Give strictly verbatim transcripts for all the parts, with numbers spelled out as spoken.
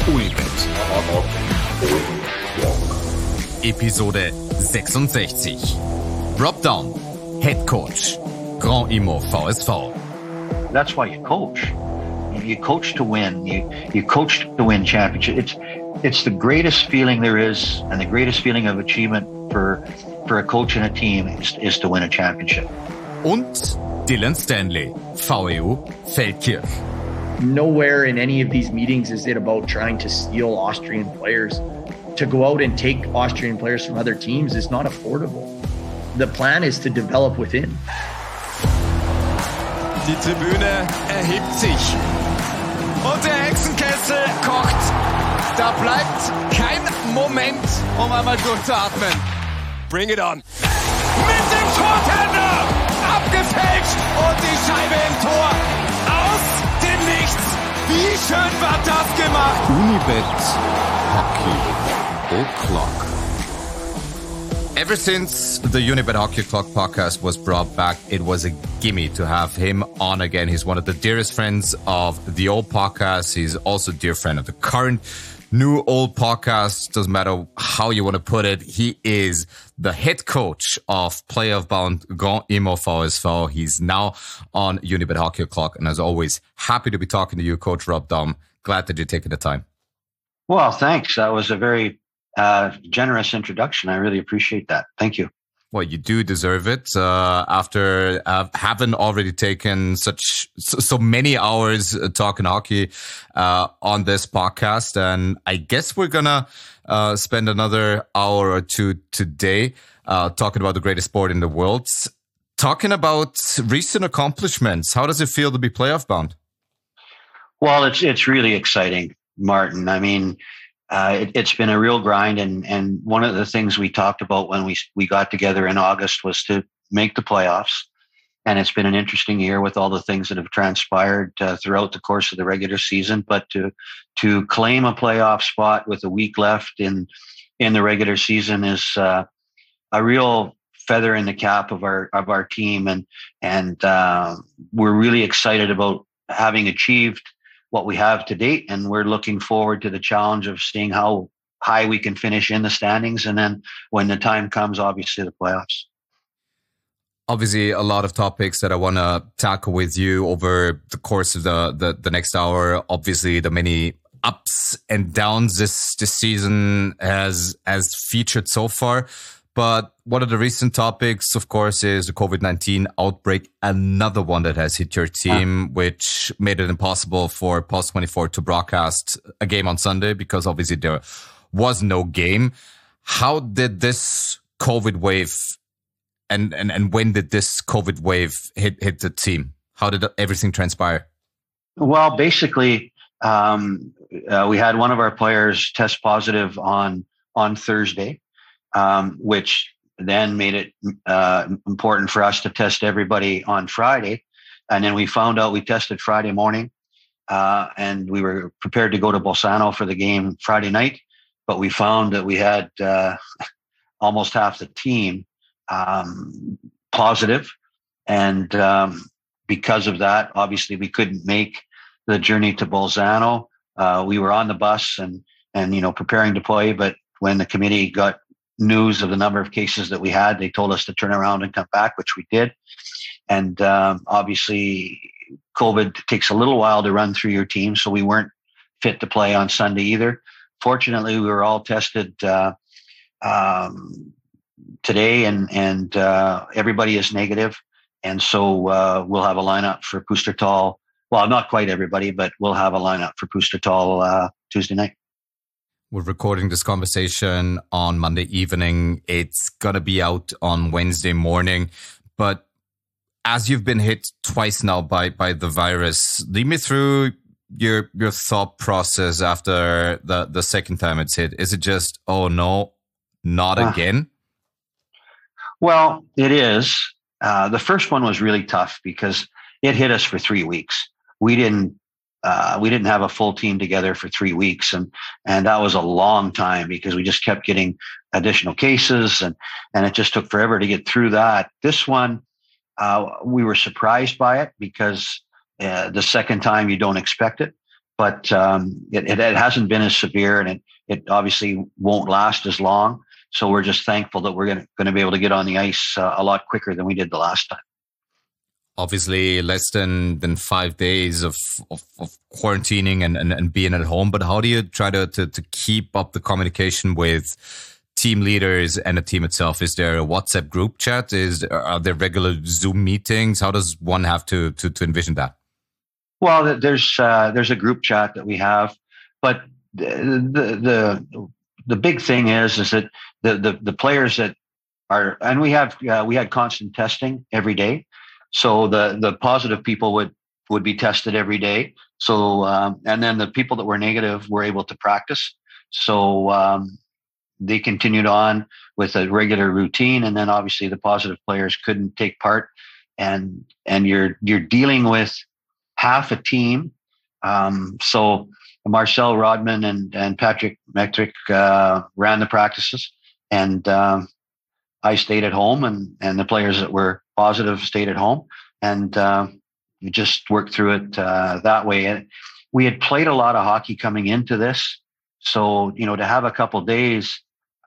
Unibet. Episode sechsundsechzig. Rob Daum, Head Coach, Grand Immo V S V. That's why you coach. You coach to win. You you coach to win championship. It's it's the greatest feeling there is, and the greatest feeling of achievement for for a coach and a team is, is to win a championship. Und Dylan Stanley, V E U Feldkirch. Nowhere in any of these meetings is it about trying to steal Austrian players. To go out and take Austrian players from other teams is not affordable. The plan is to develop within. Die Tribüne erhebt sich. Und der Hexenkessel kocht. Da bleibt kein Moment, um einmal durchzuatmen. Bring it on. Mit dem Tortender. Abgefälscht. Und die Scheibe im Tor. Aus dem Nichts. Wie schön war das gemacht. Unibet Hockey O'Clock. Ever since the Unibet Hockey Clock podcast was brought back, it was a gimme to have him on again. He's one of the dearest friends of the old podcast. He's also a dear friend of the current new old podcast. Doesn't matter how you want to put it. He is the head coach of Playoff Bound Grand Immo V S V. He's now on Unibet Hockey Clock. And as always, happy to be talking to you, Coach Rob Daum. Glad that you're taking the time. Well, thanks. That was a very uh, generous introduction. I really appreciate that. Thank you. Well, you do deserve it uh, after uh, having already taken such so, so many hours uh, talking hockey uh, on this podcast. And I guess we're going to uh, spend another hour or two today uh, talking about the greatest sport in the world. Talking about recent accomplishments. How does it feel to be playoff bound? Well, it's it's really exciting, Martin. I mean, Uh, it, it's been a real grind, and, and one of the things we talked about when we we got together in August was to make the playoffs. And it's been an interesting year with all the things that have transpired uh, throughout the course of the regular season. But to to claim a playoff spot with a week left in in the regular season is uh, a real feather in the cap of our of our team, and and uh, we're really excited about having achieved what we have to date, and we're looking forward to the challenge of seeing how high we can finish in the standings, and then when the time comes, obviously the playoffs. Obviously, a lot of topics that I want to tackle with you over the course of the, the, the next hour. Obviously, the many ups and downs this this season has has featured so far. But one of the recent topics, of course, is the COVID nineteen outbreak. Another one that has hit your team, which made it impossible for Pulse twenty-four to broadcast a game on Sunday because obviously there was no game. How did this COVID wave and, and, and when did this COVID wave hit, hit the team? How did everything transpire? Well, basically, um, uh, we had one of our players test positive on, on Thursday. Um, which then made it uh, important for us to test everybody on Friday. And then we found out we tested Friday morning, uh, and we were prepared to go to Bolzano for the game Friday night. But we found that we had uh, almost half the team um, positive. And um, because of that, obviously we couldn't make the journey to Bolzano. Uh, we were on the bus and, and, you know, preparing to play. But when the committee got news of the number of cases that we had, they told us to turn around and come back, which we did. And um, obviously, COVID takes a little while to run through your team, so we weren't fit to play on Sunday either. Fortunately, we were all tested uh, um, today, and and uh, everybody is negative. And so uh, we'll have a lineup for Pustertal. Well, not quite everybody, but we'll have a lineup for Pustertal uh, Tuesday night. We're recording this conversation on Monday evening. It's going to be out on Wednesday morning. But as you've been hit twice now by, by the virus, lead me through your your thought process after the, the second time it's hit. Is it just, oh no, not uh, again? Well, it is. Uh, the first one was really tough because it hit us for three weeks. We didn't Uh, we didn't have a full team together for three weeks. And, and that was a long time because we just kept getting additional cases, and, and it just took forever to get through that. This one, uh, we were surprised by it because uh, the second time you don't expect it. but um, it, it, it hasn't been as severe, and it, it obviously won't last as long. So we're just thankful that we're going to be able to get on the ice uh, a lot quicker than we did the last time. Obviously, less than, than five days of, of, of quarantining and, and, and being at home. But how do you try to, to, to keep up the communication with team leaders and the team itself? Is there a WhatsApp group chat? Is Are there regular Zoom meetings? How does one have to, to, to envision that? Well, there's uh, there's a group chat that we have. But the the the big thing is, is that the, the, the players that are, and we have uh, we had constant testing every day. So the, the positive people would, would be tested every day. So, um, and then the people that were negative were able to practice. So, um, they continued on with a regular routine. And then obviously the positive players couldn't take part, and, and you're, you're dealing with half a team. Um, so Marcel Rodman and, and Patrick Metrick, uh, ran the practices, and, um, I stayed at home, and, and the players that were positive stayed at home, and uh, we just worked through it uh, that way. And we had played a lot of hockey coming into this. So, you know, to have a couple of days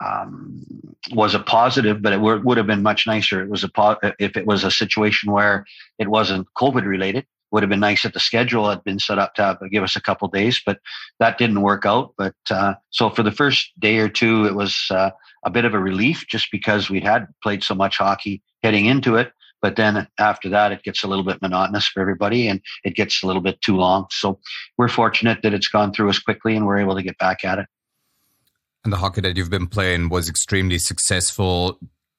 um, was a positive, but it w- would have been much nicer. It was a po- if it was a situation where it wasn't COVID related. Would have been nice if the schedule had been set up to have, give us a couple of days, but that didn't work out. But uh, so for the first day or two, it was uh, a bit of a relief, just because we'd had played so much hockey heading into it. But then after that, it gets a little bit monotonous for everybody, and it gets a little bit too long. So we're fortunate that it's gone through us quickly, and we're able to get back at it. And the hockey that you've been playing was extremely successful.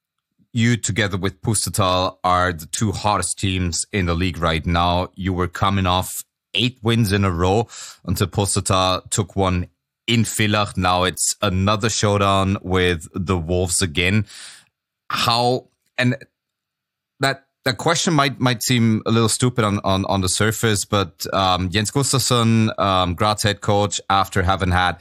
You, together with Pustertal, are the two hottest teams in the league right now. You were coming off eight wins in a row until Pustertal took one in Villach. Now it's another showdown with the Wolves again. How, and that that question might might seem a little stupid on, on, on the surface, but um, Jens Gustafsson, um, Graz head coach, after having had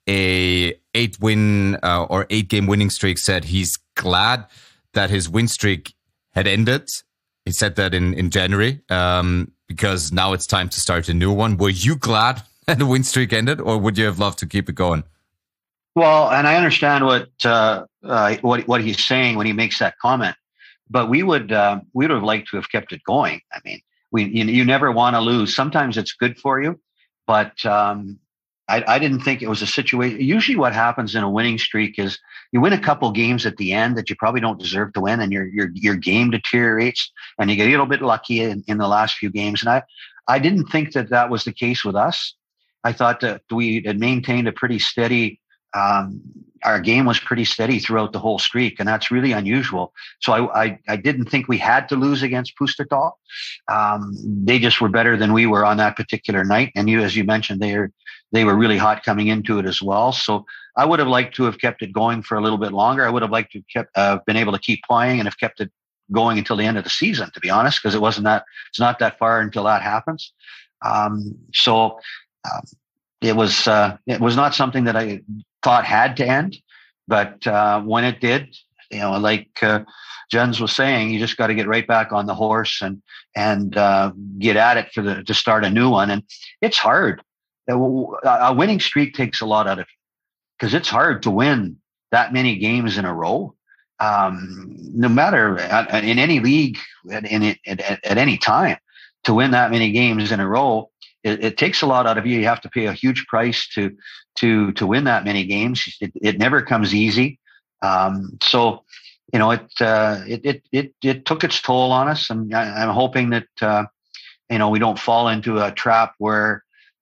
a eight win uh, or eight game winning streak, said he's glad that his win streak had ended. He said that in, in January, um, because now it's time to start a new one. Were you glad that the win streak ended, or would you have loved to keep it going? Well, and I understand what uh, uh, what what he's saying when he makes that comment, but we would uh, we would have liked to have kept it going. I mean, we you, you never want to lose. Sometimes it's good for you, but um, I, I didn't think it was a situation. Usually, what happens in a winning streak is you win a couple games at the end that you probably don't deserve to win, and your your your game deteriorates, and you get a little bit lucky in, in the last few games. And I I didn't think that that was the case with us. I thought that we had maintained a pretty steady. Um, our game was pretty steady throughout the whole streak, and that's really unusual. So I, I, I didn't think we had to lose against Pustertal. Um, they just were better than we were on that particular night. And you, as you mentioned, they were, they were really hot coming into it as well. So I would have liked to have kept it going for a little bit longer. I would have liked to have kept, uh, been able to keep playing and have kept it going until the end of the season, to be honest, because it wasn't that, it's not that far until that happens. Um, so, um, it was, uh, it was not something that I thought had to end, but, uh, when it did, you know, like, uh, Jens was saying, you just got to get right back on the horse and, and, uh, get at it for the, to start a new one. And it's hard. A winning streak takes a lot out of you, because it's hard to win that many games in a row. Um, no matter in any league at, in, at, at any time, to win that many games in a row, It, it takes a lot out of you. You have to pay a huge price to to to win that many games. It, it never comes easy. Um, so, you know, it, uh, it it it it took its toll on us, and I, I'm hoping that uh, you know we don't fall into a trap where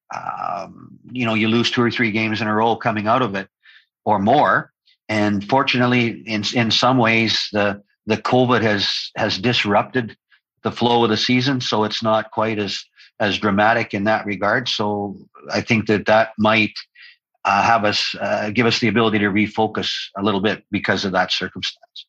um, you know you lose two or three games in a row coming out of it, or more. And fortunately, in in some ways, the the COVID has has disrupted the flow of the season, so it's not quite as as dramatic in that regard. So I think that that might uh, have us, uh, give us the ability to refocus a little bit because of that circumstance.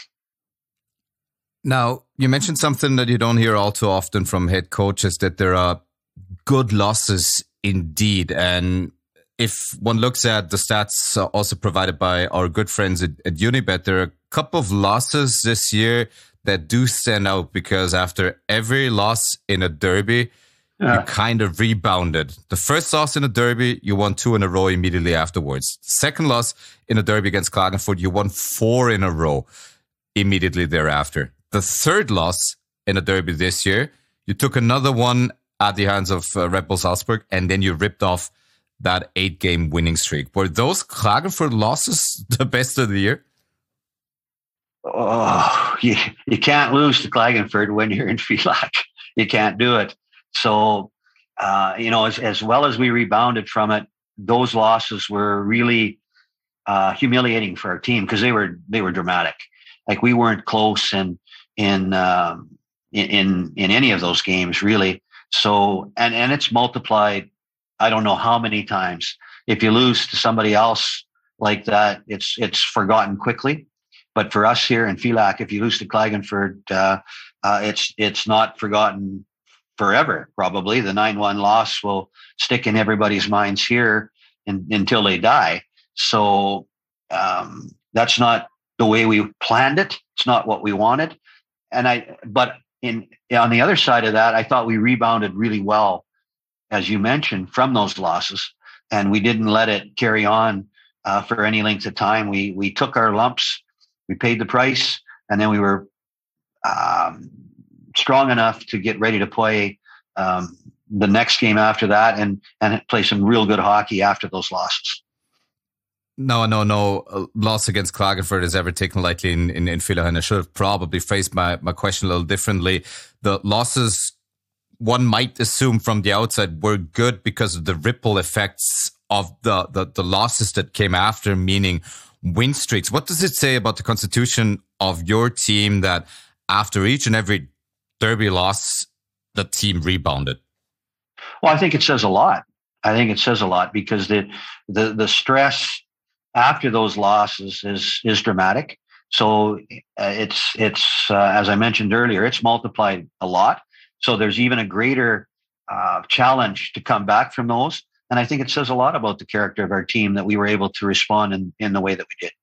Now, you mentioned something that you don't hear all too often from head coaches, that there are good losses indeed. And if one looks at the stats also provided by our good friends at, at Unibet, there are a couple of losses this year that do stand out, because after every loss in a derby, you kind of rebounded. The first loss in a derby, you won two in a row immediately afterwards. Second loss in a derby against Klagenfurt, you won four in a row immediately thereafter. The third loss in a derby this year, you took another one at the hands of uh, Red Bull Salzburg, and then you ripped off that eight-game winning streak. Were those Klagenfurt losses the best of the year? Oh, you, you can't lose to Klagenfurt when you're in Villach. You can't do it. So, uh, you know, as, as well as we rebounded from it, those losses were really uh, humiliating for our team because they were they were dramatic. Like we weren't close in in, um, in in in any of those games really. So, and and it's multiplied. I don't know how many times. If you lose to somebody else like that, it's it's forgotten quickly. But for us here in Villach, if you lose to Klagenfurt, uh, uh, it's it's not forgotten forever. Probably the nine one loss will stick in everybody's minds here in, until they die. So um, that's not the way we planned it. It's not what we wanted. And I, but in on the other side of that, I thought we rebounded really well, as you mentioned, from those losses, and we didn't let it carry on uh, for any length of time. We we took our lumps, we paid the price, and then we were um, strong enough to get ready to play um, the next game after that, and and play some real good hockey after those losses. No, no, no. A loss against Klagenfurt is ever taken lightly in in, in Villach, and I should have probably phrased my my question a little differently. The losses, one might assume from the outside, were good because of the ripple effects of the, the, the losses that came after, meaning win streaks. What does it say about the constitution of your team that after each and every derby loss, the team rebounded? Well, I think it says a lot. I think it says a lot because the the, the stress after those losses is is dramatic. So uh, it's it's uh, as I mentioned earlier, it's multiplied a lot. So there's even a greater uh, challenge to come back from those. And I think it says a lot about the character of our team that we were able to respond in, in the way that we did.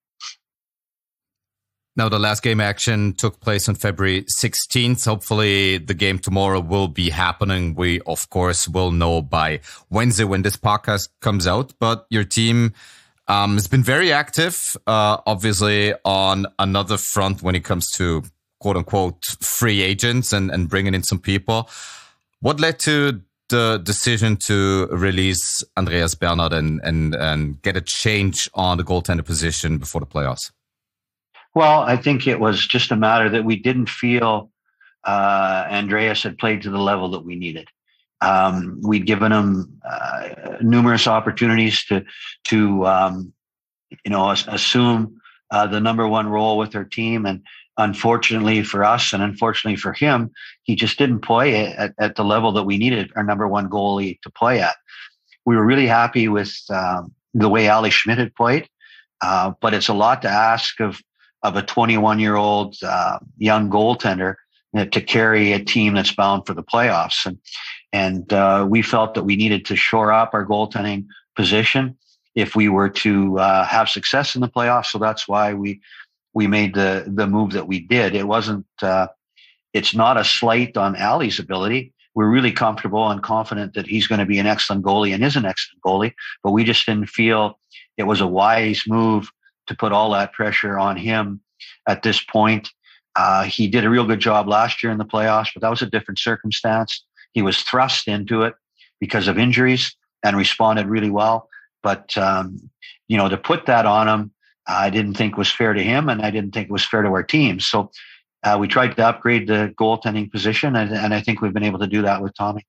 Now, the last game action took place on February sixteenth. Hopefully the game tomorrow will be happening. We, of course, will know by Wednesday when this podcast comes out. But your team um, has been very active, uh, obviously, on another front when it comes to quote unquote free agents and, and bringing in some people. What led to the decision to release Andreas Bernhard and, and, and get a change on the goaltender position before the playoffs? Well, I think it was just a matter that we didn't feel uh, Andreas had played to the level that we needed. Um, we'd given him uh, numerous opportunities to, to um, you know, assume uh, the number one role with our team. And unfortunately for us and unfortunately for him, he just didn't play at, at the level that we needed our number one goalie to play at. We were really happy with um, the way Ali Schmidt had played, uh, but it's a lot to ask of of a twenty-one-year-old uh, young goaltender uh, to carry a team that's bound for the playoffs. And and uh, we felt that we needed to shore up our goaltending position if we were to uh, have success in the playoffs. So that's why we we made the the move that we did. It wasn't. Uh, it's not a slight on Ali's ability. We're really comfortable and confident that he's going to be an excellent goalie and is an excellent goalie. But we just didn't feel it was a wise move to put all that pressure on him at this point. Uh, he did a real good job last year in the playoffs, but that was a different circumstance. He was thrust into it because of injuries and responded really well. But, um, you know, to put that on him, I didn't think was fair to him, and I didn't think it was fair to our team. So uh, we tried to upgrade the goaltending position, and, and I think we've been able to do that with Tommy.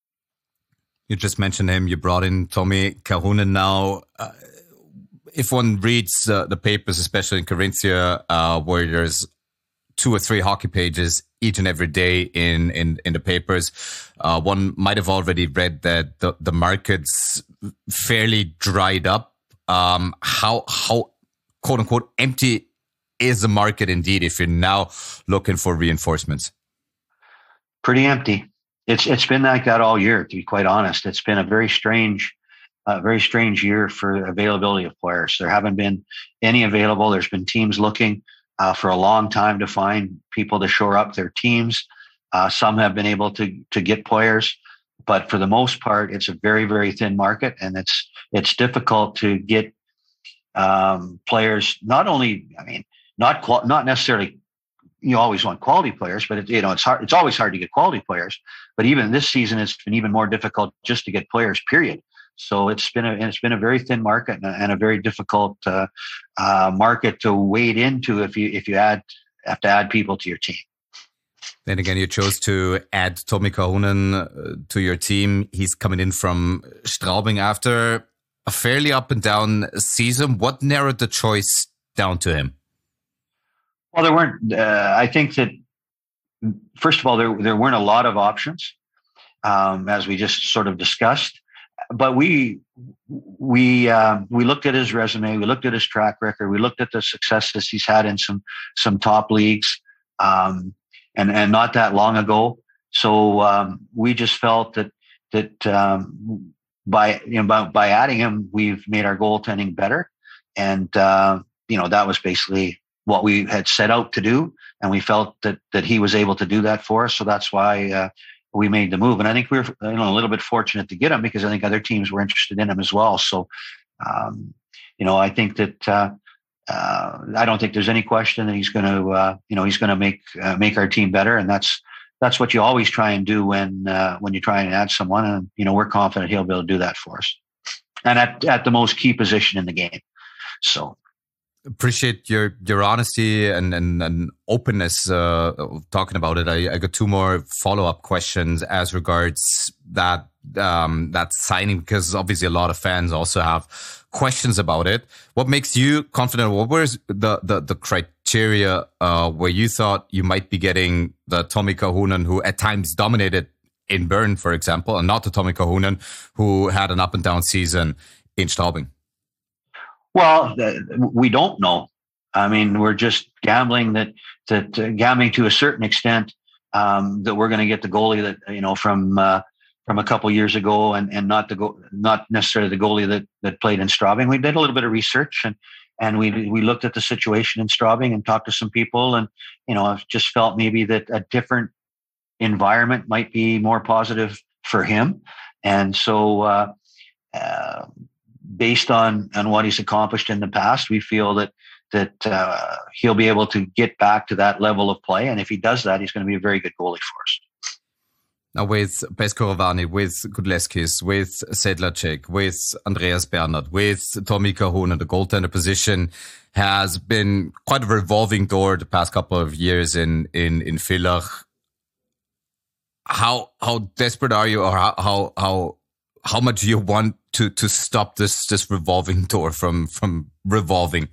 You just mentioned him. You brought in Tommy Kahunen now. Uh, If one reads uh, the papers, especially in Carinthia, uh, where there's two or three hockey pages each and every day in, in, in the papers, uh, one might have already read that the, the market's fairly dried up. Um, how, how, quote unquote, empty is the market indeed if you're now looking for reinforcements? Pretty empty. It's It's been like that all year, to be quite honest. It's been a very strange A very strange year for availability of players. There haven't been any available. There's been teams looking uh, for a long time to find people to shore up their teams. Uh, some have been able to to get players, but for the most part, it's a very, very thin market, and it's it's difficult to get um, players. Not only, I mean, not qual- not necessarily. You always want quality players, but it, you know it's hard. It's always hard to get quality players. But even this season, it's been even more difficult just to get players. Period. So it's been a it's been a very thin market and a, and a very difficult uh, uh, market to wade into if you if you add have to add people to your team. Then again, you chose to add Tommy Kahunen uh, to your team. He's coming in from Straubing after a fairly up and down season. What narrowed the choice down to him? Well, there weren't. Uh, I think that first of all, there there weren't a lot of options, um, as we just sort of discussed. But we we uh, we looked at his resume, we looked at his track record, we looked at the successes he's had in some some top leagues, um, and and not that long ago. So um, we just felt that that um, by you know by, by adding him, we've made our goaltending better, and uh, you know that was basically what we had set out to do, and we felt that that he was able to do that for us. So that's why uh, we made the move. And I think we were you know, a little bit fortunate to get him because I think other teams were interested in him as well. So, um, you know, I think that uh, uh, I don't think there's any question that he's going to, uh, you know, he's going to make uh, make our team better, and that's that's what you always try and do when uh, when you try and add someone. And you know, we're confident he'll be able to do that for us, and at at the most key position in the game. So. Appreciate your your honesty and and, and openness uh, talking about it. I, I got two more follow up questions as regards that um, that signing, because obviously a lot of fans also have questions about it. What makes you confident? What was the the, the criteria uh, where you thought you might be getting the Tommy Kahunen who at times dominated in Bern, for example, and not the Tommy Kahunen who had an up and down season in Straubing? Well, we don't know. I mean, we're just gambling that that uh, gambling to a certain extent um, that we're going to get the goalie that you know from uh, from a couple years ago, and, and not the go- not necessarily the goalie that that played in Straubing. We did a little bit of research and and we we looked at the situation in Straubing and talked to some people, and you know, I've just felt maybe that a different environment might be more positive for him, and so. Uh, uh, Based on, on what he's accomplished in the past, we feel that that uh, he'll be able to get back to that level of play. And if he does that, he's going to be a very good goalie for us. Now with Pescorovani, with Gudleskis, with Sedlacek, with Andreas Bernhard, with Tommy Kahunen, the goaltender position has been quite a revolving door the past couple of years in in in Villach. How how desperate are you, or how how how, how much do you want to to stop this this revolving door from from revolving?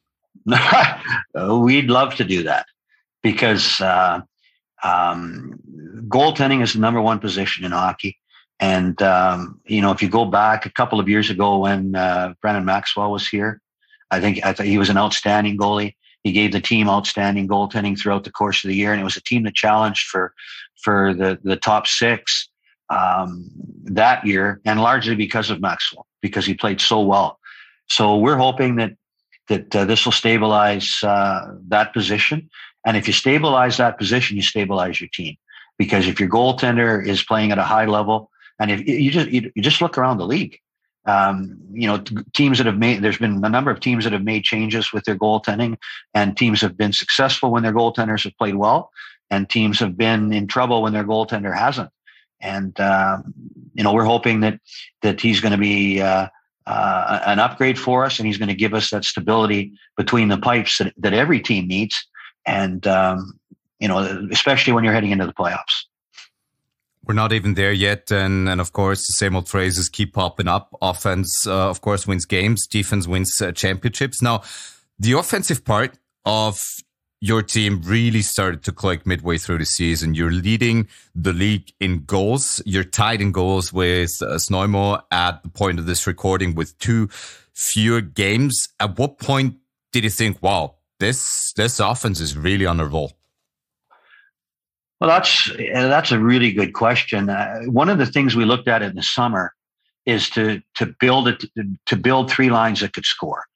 We'd love to do that because uh, um, goaltending is the number one position in hockey. And, um, you know, if you go back a couple of years ago when uh, Brennan Maxwell was here, I think I thought he was an outstanding goalie. He gave the team outstanding goaltending throughout the course of the year. And it was a team that challenged for for the, the top six um, that year, and largely because of Maxwell, because he played so well. So we're hoping that that uh, this will stabilize uh, that position. And if you stabilize that position, you stabilize your team. Because if your goaltender is playing at a high level, and if you just you, you just look around the league, um, you know, t- teams that have made, there's been a number of teams that have made changes with their goaltending, and teams have been successful when their goaltenders have played well, and teams have been in trouble when their goaltender hasn't. And um, you know, we're hoping that that he's going to be uh, uh, an upgrade for us, and he's going to give us that stability between the pipes that, that every team needs. And um, you know, especially when you're heading into the playoffs. We're not even there yet. And, and of course, the same old phrases keep popping up. Offense, uh, of course, wins games. Defense wins uh, championships. Now, the offensive part of your team really started to click midway through the season. You're leading the league in goals. You're tied in goals with uh, Sneumo at the point of this recording with two fewer games. At what point did you think, wow, this this offense is really on a roll? Well, that's that's a really good question. Uh, one of the things we looked at in the summer is to to build it to build three lines that could score,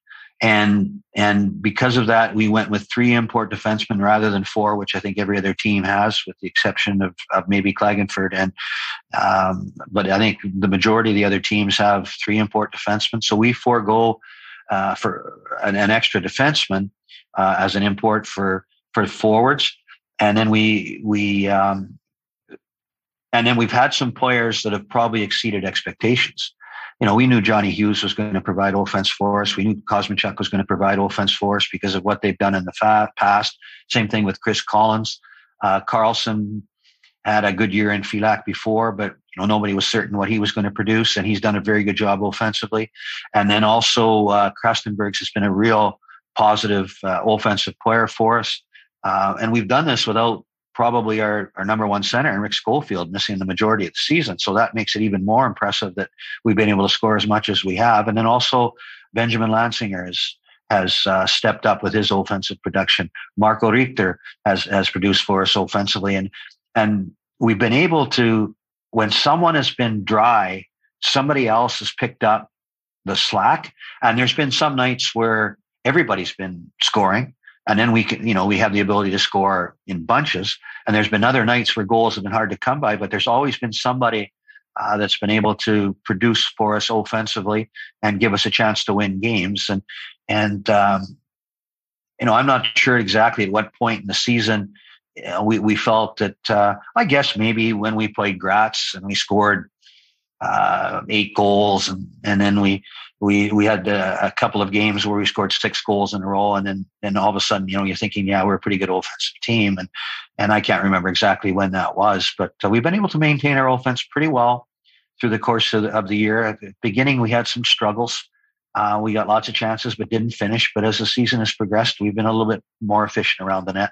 And and because of that, we went with three import defensemen rather than four, which I think every other team has, with the exception of, of maybe Klagenfurt. And um, but I think the majority of the other teams have three import defensemen. So we forego uh, for an, an extra defenseman uh, as an import for for forwards, and then we we um, and then we've had some players that have probably exceeded expectations. You know, we knew Johnny Hughes was going to provide offense for us. We knew Kosmachuk was going to provide offense for us because of what they've done in the fa- past. Same thing with Chris Collins. Uh, Carlson had a good year in Filac before, but you know nobody was certain what he was going to produce, and he's done a very good job offensively. And then also uh, Krastenbergs has been a real positive uh, offensive player for us. Uh, and we've done this without probably our, our number one center, and Rick Schofield, missing the majority of the season. So that makes it even more impressive that we've been able to score as much as we have. And then also Benjamin Lansinger has, has uh, stepped up with his offensive production. Marco Richter has, has produced for us offensively. And, and we've been able to, when someone has been dry, somebody else has picked up the slack. And there's been some nights where everybody's been scoring. And then we can, you know, we have the ability to score in bunches. And there's been other nights where goals have been hard to come by, but there's always been somebody uh, that's been able to produce for us offensively and give us a chance to win games. And, and, um, you know, I'm not sure exactly at what point in the season you know, we, we felt that, uh, I guess maybe when we played Graz and we scored uh, eight goals and, and then we, We we had a, a couple of games where we scored six goals in a row, and then then all of a sudden, you know, you're thinking, yeah, we're a pretty good offensive team, and and I can't remember exactly when that was, but uh, we've been able to maintain our offense pretty well through the course of the, of the year. At the beginning, we had some struggles. Uh, we got lots of chances, but didn't finish. But as the season has progressed, we've been a little bit more efficient around the net.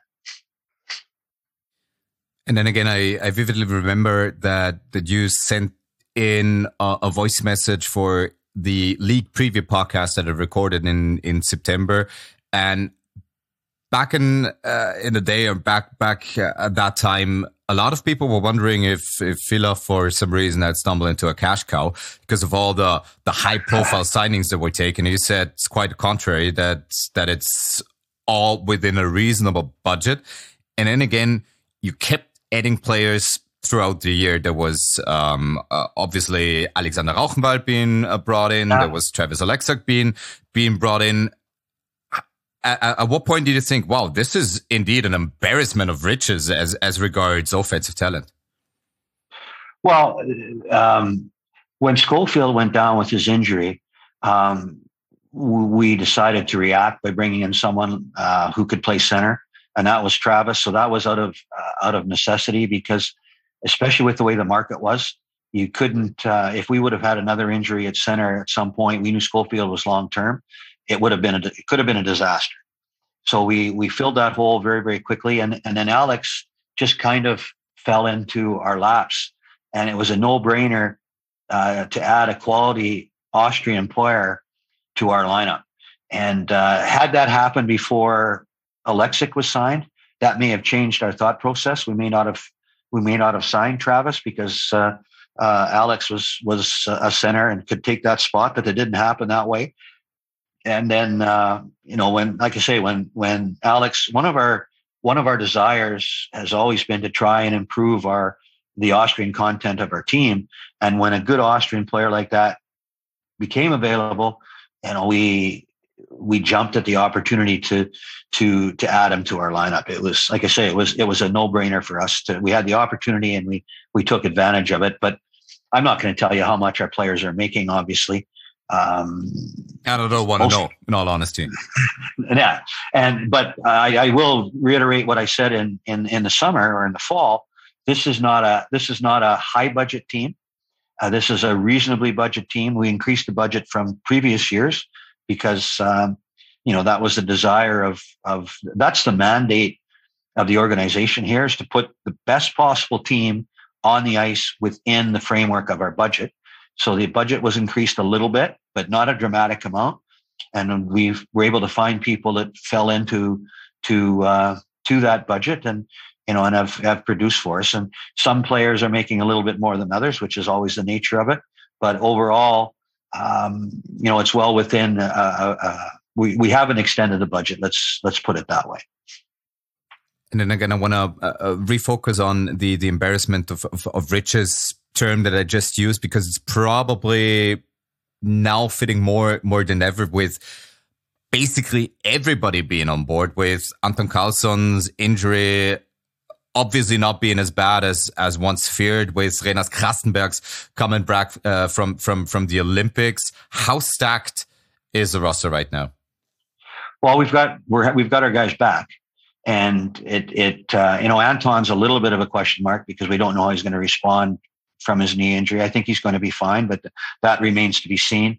And then again, I, I vividly remember that that you sent in a, a voice message for the league preview podcast that I recorded in, in September. And back in uh, in the day or back back uh, at that time, a lot of people were wondering if, if Fila, for some reason, had stumbled into a cash cow because of all the, the high profile signings that were taken. You said it's quite the contrary, that that it's all within a reasonable budget. And then again, you kept adding players throughout the year. There was um, uh, obviously Alexander Rauchenwald being uh, brought in. Yeah. There was Travis Alexak being being brought in. At, at what point did you think, wow, this is indeed an embarrassment of riches as as regards offensive talent? Well, um, when Schofield went down with his injury, um, we decided to react by bringing in someone uh, who could play center, and that was Travis. So that was out of uh, out of necessity, because especially with the way the market was, you couldn't, uh, if we would have had another injury at center at some point, we knew Schofield was long-term, it would have been, a, it could have been a disaster. So we, we filled that hole very, very quickly. And, and then Alex just kind of fell into our laps, and it was a no-brainer uh, to add a quality Austrian player to our lineup. And uh, had that happened before Alexik was signed, that may have changed our thought process. We may not have We may not have signed Travis because uh, uh, Alex was was a center and could take that spot, but it didn't happen that way. And then uh, you know, when, like I say, when when Alex, one of our one of our desires has always been to try and improve our the Austrian content of our team. And when a good Austrian player like that became available, you know, we we jumped at the opportunity to to to add him to our lineup. It was, like I say, it was it was a no-brainer for us to. We had the opportunity and we we took advantage of it. But I'm not going to tell you how much our players are making, obviously. Um, I don't want to know, in all honesty. Yeah, and but I, I will reiterate what I said in in in the summer or in the fall. This is not a this is not a high budget team. Uh, this is a reasonably budget team. We increased the budget from previous years, because, um, you know, that was the desire of, of, that's the mandate of the organization here, is to put the best possible team on the ice within the framework of our budget. So the budget was increased a little bit, but not a dramatic amount. And we were able to find people that fell into, to, uh, to that budget and, you know, and have, have produced for us. And some players are making a little bit more than others, which is always the nature of it. But overall, Um, you know, it's well within a, a, we we haven't extended the budget. Let's let's put it that way. And then again, I want to uh, refocus on the the embarrassment of, of of riches term that I just used, because it's probably now fitting more more than ever with basically everybody being on board, with Anton Carlsson's injury obviously not being as bad as as once feared, with Renas Krastenbergs coming back uh, from from from the Olympics. How stacked is the roster right now? Well, we've got we're we've got our guys back. And it, it, uh, you know, Anton's a little bit of a question mark because we don't know how he's going to respond from his knee injury. I think he's going to be fine, but that remains to be seen.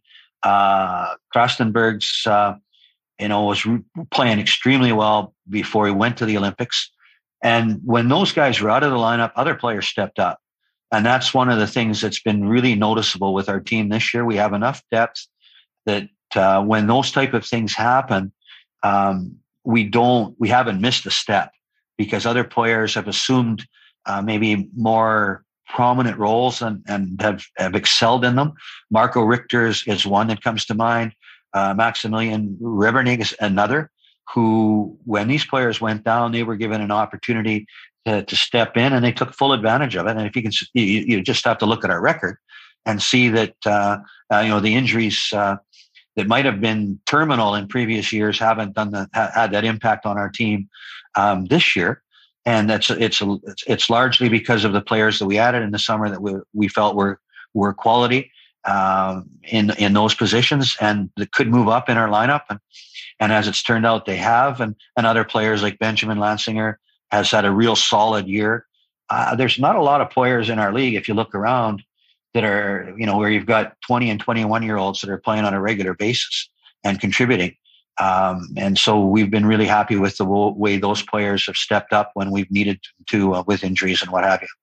Uh, Krastenbergs, uh, you know, was re- playing extremely well before he went to the Olympics. And when those guys were out of the lineup, other players stepped up. And that's one of the things that's been really noticeable with our team this year. We have enough depth that uh, when those type of things happen, um, we don't, we haven't missed a step because other players have assumed uh, maybe more prominent roles and, and have, have excelled in them. Marco Richter is, is one that comes to mind. Uh, Maximilian Rebernig is another who, when these players went down, they were given an opportunity to, to step in and they took full advantage of it. And if you can, you, you just have to look at our record and see that, uh, uh, you know, the injuries, uh, that might have been terminal in previous years haven't done the, had that impact on our team um, this year, and that's it's a, it's it's largely because of the players that we added in the summer that we we felt were were quality um, in in those positions and that could move up in our lineup, and and as it's turned out they have, and and other players like Benjamin Lansinger has had a real solid year. Uh, there's not a lot of players in our league if you look around that are, you know, where you've got twenty and twenty-one year olds that are playing on a regular basis and contributing. Um, and so we've been really happy with the way those players have stepped up when we've needed to, uh, with injuries and what have you.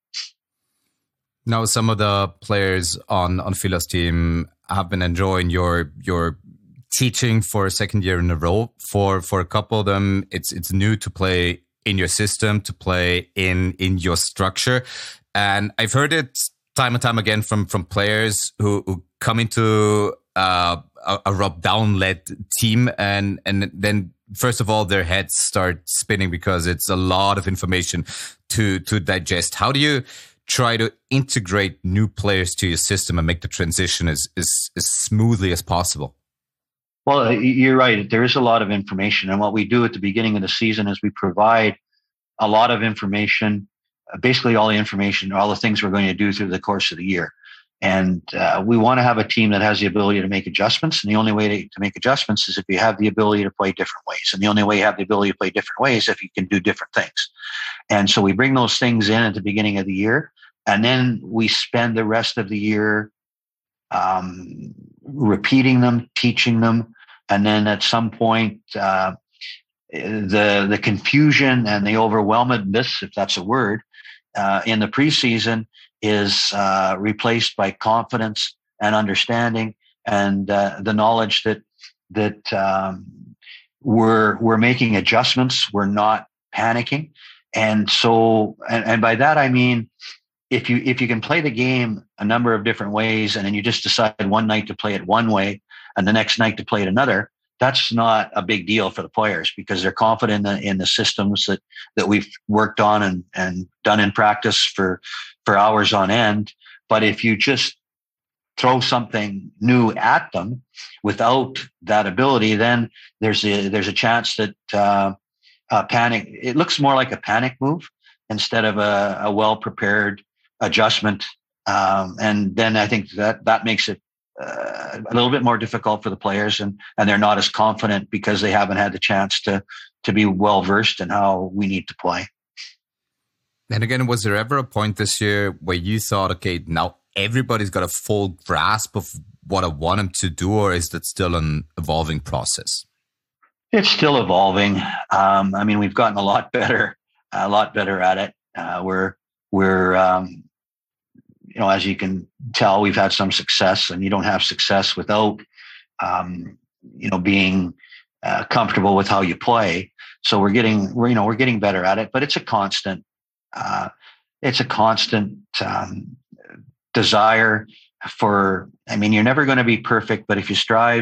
Now, some of the players on, on Fila's team have been enjoying your, your teaching for a second year in a row. For, for a couple of them, it's, it's new to play in your system, to play in, in your structure. And I've heard it time and time again from from players who, who come into uh, a, a Rob Down-led team, and and then first of all their heads start spinning because it's a lot of information to to digest. How do you try to integrate new players to your system and make the transition as as, as smoothly as possible? Well, you're right. There is a lot of information, and what we do at the beginning of the season is we provide a lot of information. Basically all the information, all the things we're going to do through the course of the year. And uh, we want to have a team that has the ability to make adjustments. And the only way to, to make adjustments is if you have the ability to play different ways. And the only way you have the ability to play different ways is if you can do different things. And so we bring those things in at the beginning of the year. And then we spend the rest of the year um, repeating them, teaching them. And then at some point, uh, the the confusion and the overwhelmedness, if that's a word, Uh, in the preseason is uh, replaced by confidence and understanding and uh, the knowledge that that um, we're we're making adjustments. We're not panicking, and so and, and by that I mean if you if you can play the game a number of different ways, and then you just decide one night to play it one way and the next night to play it another. That's not a big deal for the players because they're confident in the, in the systems that, that we've worked on and, and done in practice for, for hours on end. But if you just throw something new at them without that ability, then there's a, there's a chance that uh, a panic, it looks more like a panic move instead of a, a well-prepared adjustment. Um, and then I think that, that makes it Uh, a little bit more difficult for the players, and and they're not as confident because they haven't had the chance to to be well versed in how we need to play. And again, was there ever a point this year where you thought, okay, now everybody's got a full grasp of what I want them to do, or is that still an evolving process? It's still evolving. Um, I mean, we've gotten a lot better, a lot better at it. Uh, we're we're um, you know, as you can tell, we've had some success, and you don't have success without, um, you know, being uh, comfortable with how you play. So we're getting, we're, you know, we're getting better at it, but it's a constant, uh, it's a constant um, desire for, I mean, you're never going to be perfect, but if you strive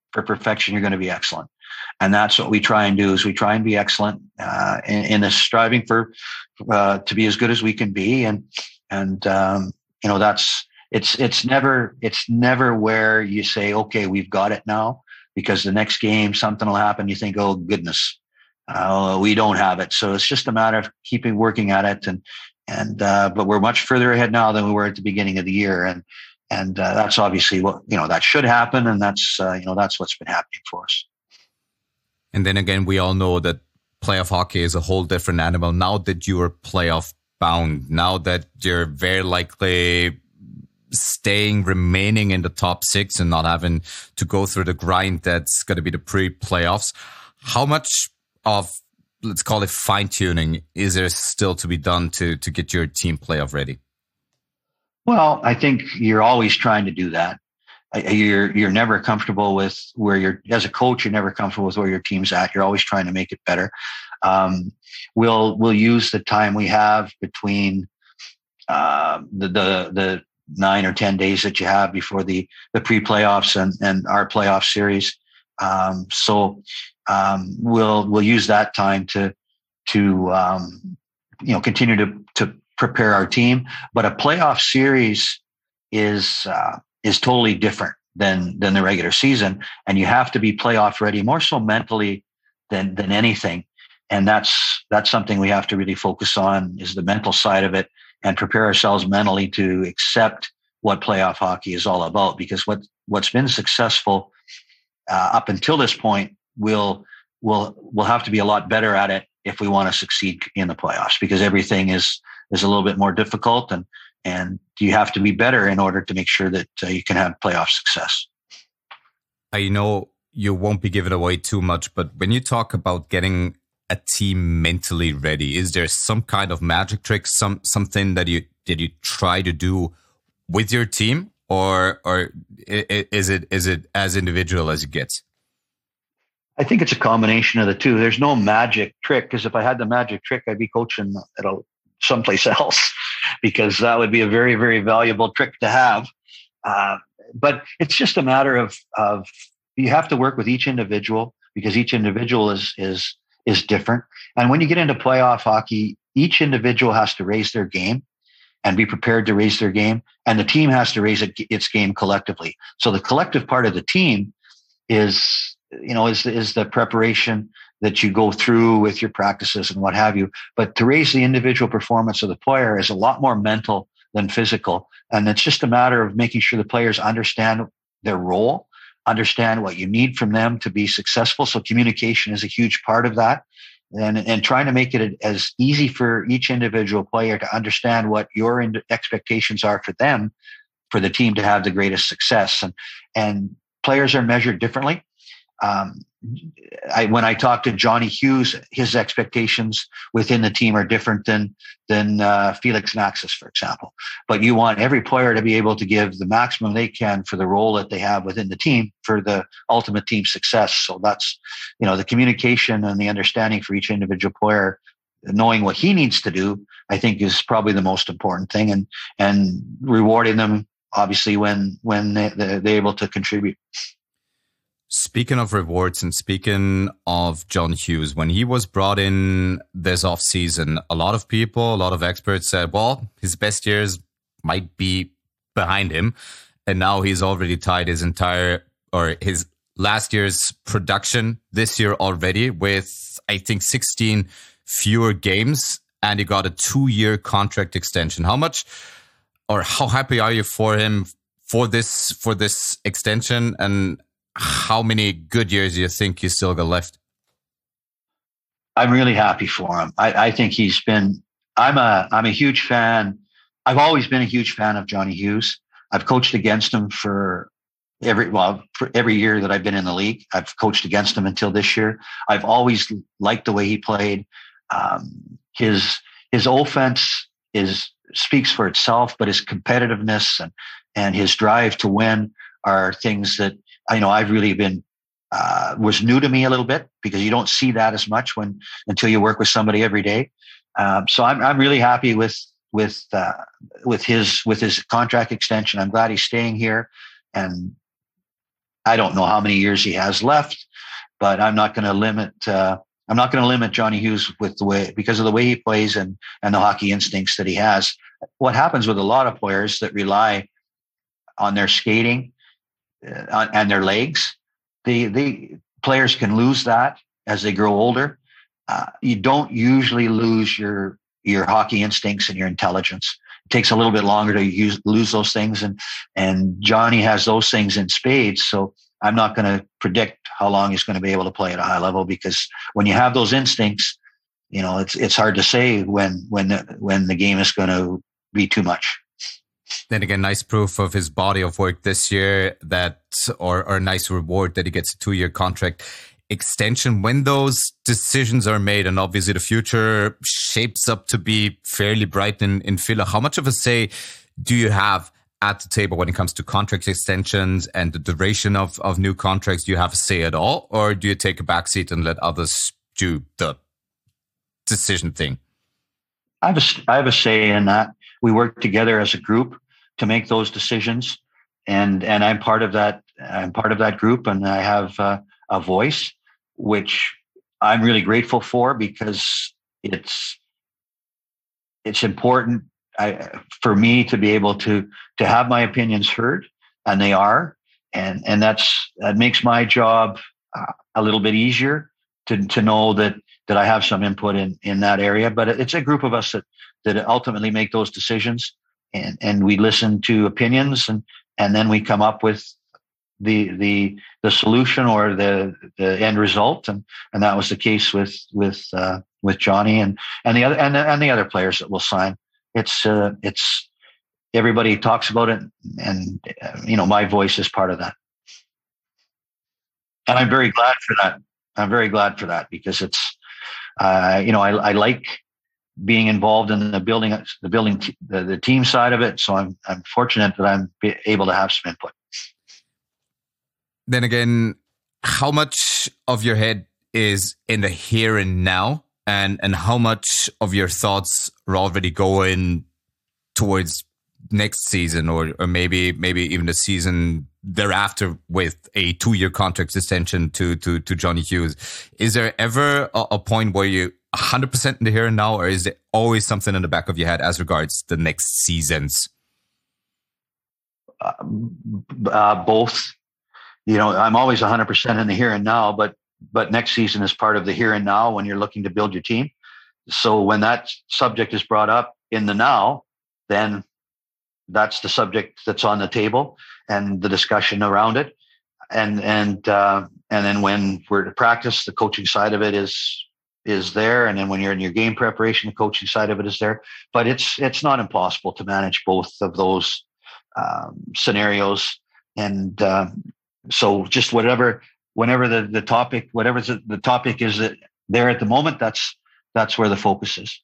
for perfection, you're going to be excellent. And that's what we try and do is we try and be excellent uh, in, in this striving for uh, to be as good as we can be. And, and um, you know, that's, it's, it's never, it's never where you say, okay, we've got it now, because the next game, something will happen. You think, oh goodness, uh, we don't have it. So it's just a matter of keeping working at it. And, and, uh, but we're much further ahead now than we were at the beginning of the year. And, and uh, that's obviously what, you know, that should happen. And that's, uh, you know, that's what's been happening for us. And then again, we all know that playoff hockey is a whole different animal. Now that you are playoff bound, now that you're very likely staying, remaining in the top six and not having to go through the grind that's going to be the pre-playoffs, how much of, let's call it fine tuning, is there still to be done to, to get your team playoff ready? Well, I think you're always trying to do that. You're you're never comfortable with where you're, as a coach, you're never comfortable with where your team's at. You're always trying to make it better. Um, we'll we'll use the time we have between uh, the the the nine or ten days that you have before the the pre-playoffs and and our playoff series. Um, so um, we'll we'll use that time to to um, you know continue to to prepare our team. But a playoff series is uh, is totally different than than the regular season, and you have to be playoff ready, more so mentally than than anything. And that's that's something we have to really focus on, is the mental side of it, and prepare ourselves mentally to accept what playoff hockey is all about. Because what what's been successful uh, up until this point will will will have to be a lot better at it if we want to succeed in the playoffs, because everything is is a little bit more difficult, and and you have to be better in order to make sure that uh, you can have playoff success. I know you won't be giving away too much, but when you talk about getting a team mentally ready, is there some kind of magic trick, some something that you that you try to do with your team, or or is it is it as individual as it gets? I think it's a combination of the two. There's no magic trick, because if I had the magic trick, I'd be coaching at a, someplace else, because that would be a very, very valuable trick to have. Uh, but it's just a matter of, of you have to work with each individual, because each individual is, is, is different. And when you get into playoff hockey, each individual has to raise their game and be prepared to raise their game. And the team has to raise its game collectively. So the collective part of the team is, you know, is, is the preparation that you go through with your practices and what have you. But to raise the individual performance of the player is a lot more mental than physical. And it's just a matter of making sure the players understand their role, understand what you need from them to be successful. So communication is a huge part of that. And, and trying to make it as easy for each individual player to understand what your expectations are for them, for the team to have the greatest success. And, and players are measured differently. Um, I, when I talk to Johnny Hughes, his expectations within the team are different than than uh, Felix Maxis, for example. But you want every player to be able to give the maximum they can for the role that they have within the team for the ultimate team success. So that's, you know, the communication and the understanding for each individual player, knowing what he needs to do, I think is probably the most important thing, and and rewarding them obviously when when they, they're able to contribute. Speaking of rewards and speaking of John Hughes, when he was brought in this offseason, a lot of people, a lot of experts said, well, his best years might be behind him. And now he's already tied his entire, or his last year's production this year already with, I think, sixteen fewer games. And he got a two-year contract extension. How much, or how happy are you for him for this, for this extension? And how many good years do you think he's still got left? I'm really happy for him. I, I think he's been, I'm a, I'm a huge fan. I've always been a huge fan of Johnny Hughes. I've coached against him for every, well, for every year that I've been in the league. I've coached against him until this year. I've always liked the way he played. Um, his, his offense is, speaks for itself, but his competitiveness and, and his drive to win are things that, you know, I've really been, uh, was new to me a little bit, because you don't see that as much when, until you work with somebody every day. Um, so I'm, I'm really happy with, with, uh, with his, with his contract extension. I'm glad he's staying here. And I don't know how many years he has left, but I'm not going to limit. Uh, I'm not going to limit Johnny Hughes with the way because of the way he plays and and the hockey instincts that he has. What happens with a lot of players that rely on their skating uh, and their legs, the the players can lose that as they grow older. Uh, you don't usually lose your your hockey instincts and your intelligence. It takes a little bit longer to use, lose those things, and and Johnny has those things in spades. So I'm not going to predict how long he's going to be able to play at a high level, because when you have those instincts, you know, it's it's hard to say when when the, when the game is going to be too much. Then again, nice proof of his body of work this year, that or or a nice reward that he gets a two-year contract extension. When those decisions are made, and obviously the future shapes up to be fairly bright in, in Villach, how much of a say do you have at the table when it comes to contract extensions and the duration of, of new contracts? Do you have a say at all, or do you take a backseat and let others do the decision thing? I have a, I have a say in that. We work together as a group to make those decisions, and and I'm part of that. I'm part of that group, and I have uh, a voice, which I'm really grateful for, because it's it's important I, for me to be able to to have my opinions heard, and they are, and and that's that makes my job uh, a little bit easier to to know that that I have some input in in that area. But it's a group of us that that ultimately make those decisions, and and we listen to opinions, and and then we come up with the the the solution or the the end result, and and that was the case with with uh, with Johnny and and the other and and the other players that will sign. It's uh, it's everybody talks about it, and uh, you know, my voice is part of that, and I'm very glad for that. I'm very glad for that, because it's uh, you know, I, I like being involved in the building the building t- the, the team side of it. So I'm I'm fortunate that I'm able to have some input. Then again, how much of your head is in the here and now, and, and how much of your thoughts are already going towards next season, or, or maybe maybe even the season thereafter with a two-year contract extension to, to, to Johnny Hughes? Is there ever a, a point where you one hundred percent in the here and now, or is there always something in the back of your head as regards the next seasons? Uh, uh, both. You know, I'm always one hundred percent in the here and now, but but next season is part of the here and now when you're looking to build your team. So when that subject is brought up in the now, then that's the subject that's on the table and the discussion around it. And and uh, and then when we're to practice, the coaching side of it is is there, and then when you're in your game preparation, the coaching side of it is there. But it's it's not impossible to manage both of those um, scenarios. And uh, so just whatever, whenever the, the topic, whatever the, the topic is that there at the moment, that's that's where the focus is.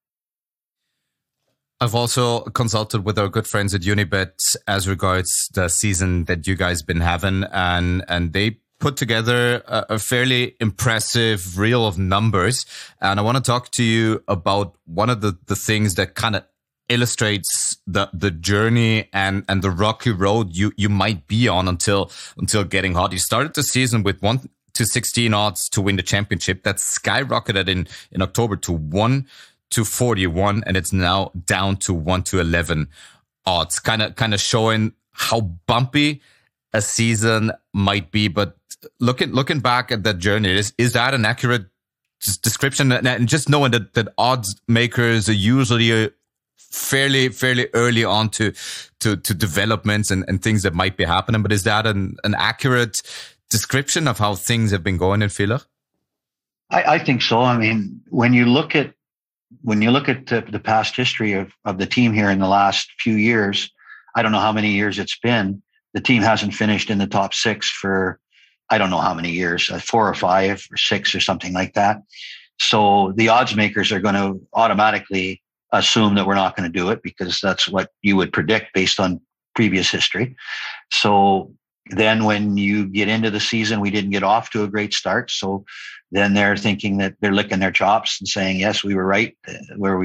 I've also consulted with our good friends at Unibet as regards the season that you guys been having, and and they put together a, a fairly impressive reel of numbers. And I want to talk to you about one of the, the things that kind of illustrates the the journey and and the rocky road you you might be on until until getting hot. You started the season with one to sixteen odds to win the championship. That skyrocketed in in October to one to forty-one, and it's now down to one to eleven odds. Kind of kind of showing how bumpy a season might be. But looking looking back at that journey, is is that an accurate description? And just knowing that that odds makers are usually fairly fairly early on to to to developments and, and things that might be happening, but is that an, an accurate description of how things have been going in Villach? I, I think so. I mean, when you look at when you look at the, the past history of, of the team here in the last few years, I don't know how many years it's been. The team hasn't finished in the top six for I don't know how many years, four or five or six or something like that. So the odds makers are going to automatically assume that we're not going to do it, because that's what you would predict based on previous history. So then when you get into the season, we didn't get off to a great start. So then they're thinking that they're licking their chops and saying, yes, we were right where we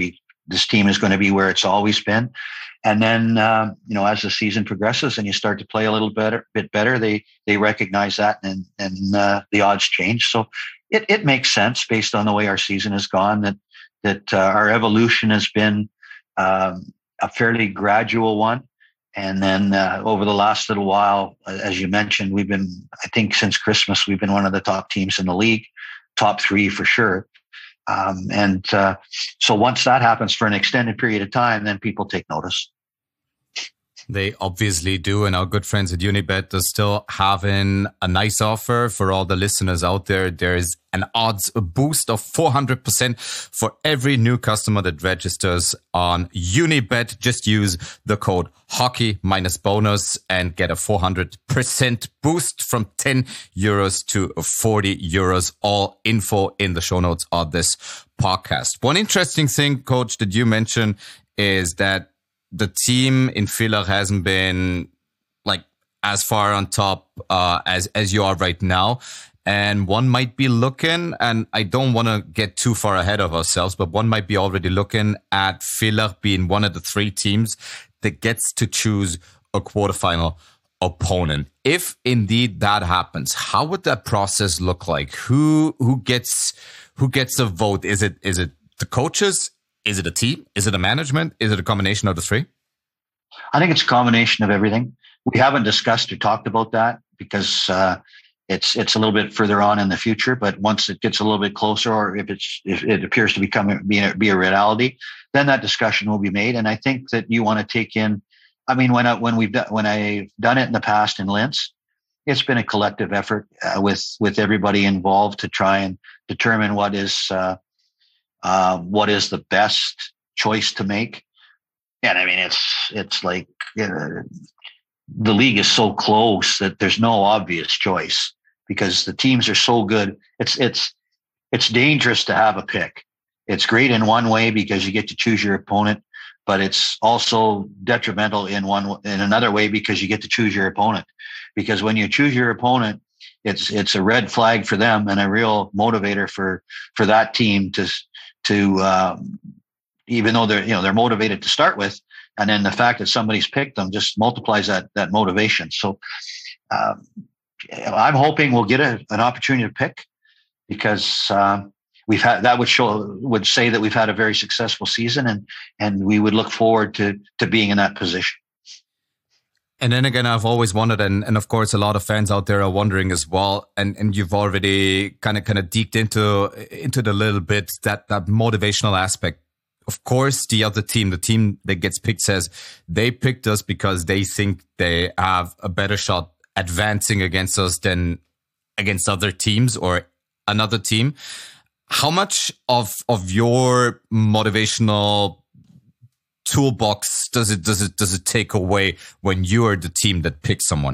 this team is going to be where it's always been. And then, uh, you know, as the season progresses and you start to play a little better, bit better, they they recognize that, and and uh, the odds change. So it it makes sense based on the way our season has gone that that uh, our evolution has been um, a fairly gradual one. And then uh, over the last little while, as you mentioned, we've been, I think since Christmas, we've been one of the top teams in the league, top three for sure. Um, and uh, so once that happens for an extended period of time, then people take notice. They obviously do. And our good friends at Unibet are still having a nice offer for all the listeners out there. There is an odds boost of four hundred percent for every new customer that registers on Unibet. Just use the code hockey minus bonus and get a four hundred percent boost from ten euros to forty euros. All info in the show notes of this podcast. One interesting thing, Coach, that you mentioned is that the team in Villach hasn't been like as far on top uh, as as you are right now, and one might be looking, and I don't want to get too far ahead of ourselves, but one might be already looking at Villach being one of the three teams that gets to choose a quarterfinal opponent. If indeed that happens, how would that process look like? Who who gets who gets a vote? Is it is it the coaches? Is it a team? Is it a management? Is it a combination of the three? I think it's a combination of everything. We haven't discussed or talked about that because uh, it's it's a little bit further on in the future. But once it gets a little bit closer, or if it's if it appears to become be a, be a reality, then that discussion will be made. And I think that you want to take in. I mean, when I, when we've done, when I've done it in the past in Linz, it's been a collective effort uh, with with everybody involved to try and determine what is. Uh, Uh, what is the best choice to make? And I mean, it's it's like uh, the league is so close that there's no obvious choice because the teams are so good. It's it's it's dangerous to have a pick. It's great in one way because you get to choose your opponent, but it's also detrimental in one in another way because you get to choose your opponent. Because when you choose your opponent, it's it's a red flag for them and a real motivator for for that team to. to um, even though they're you know they're motivated to start with, and then the fact that somebody's picked them just multiplies that that motivation. So um, I'm hoping we'll get a, an opportunity to pick because uh, we've had that would show would say that we've had a very successful season, and and we would look forward to to being in that position. And then again, I've always wondered, and, and of course, a lot of fans out there are wondering as well. And, and you've already kind of kind of deked into into the little bit that that motivational aspect. Of course, the other team, the team that gets picked, says they picked us because they think they have a better shot advancing against us than against other teams or another team. How much of of your motivational toolbox does it does it does it take away when you are the team that picks someone?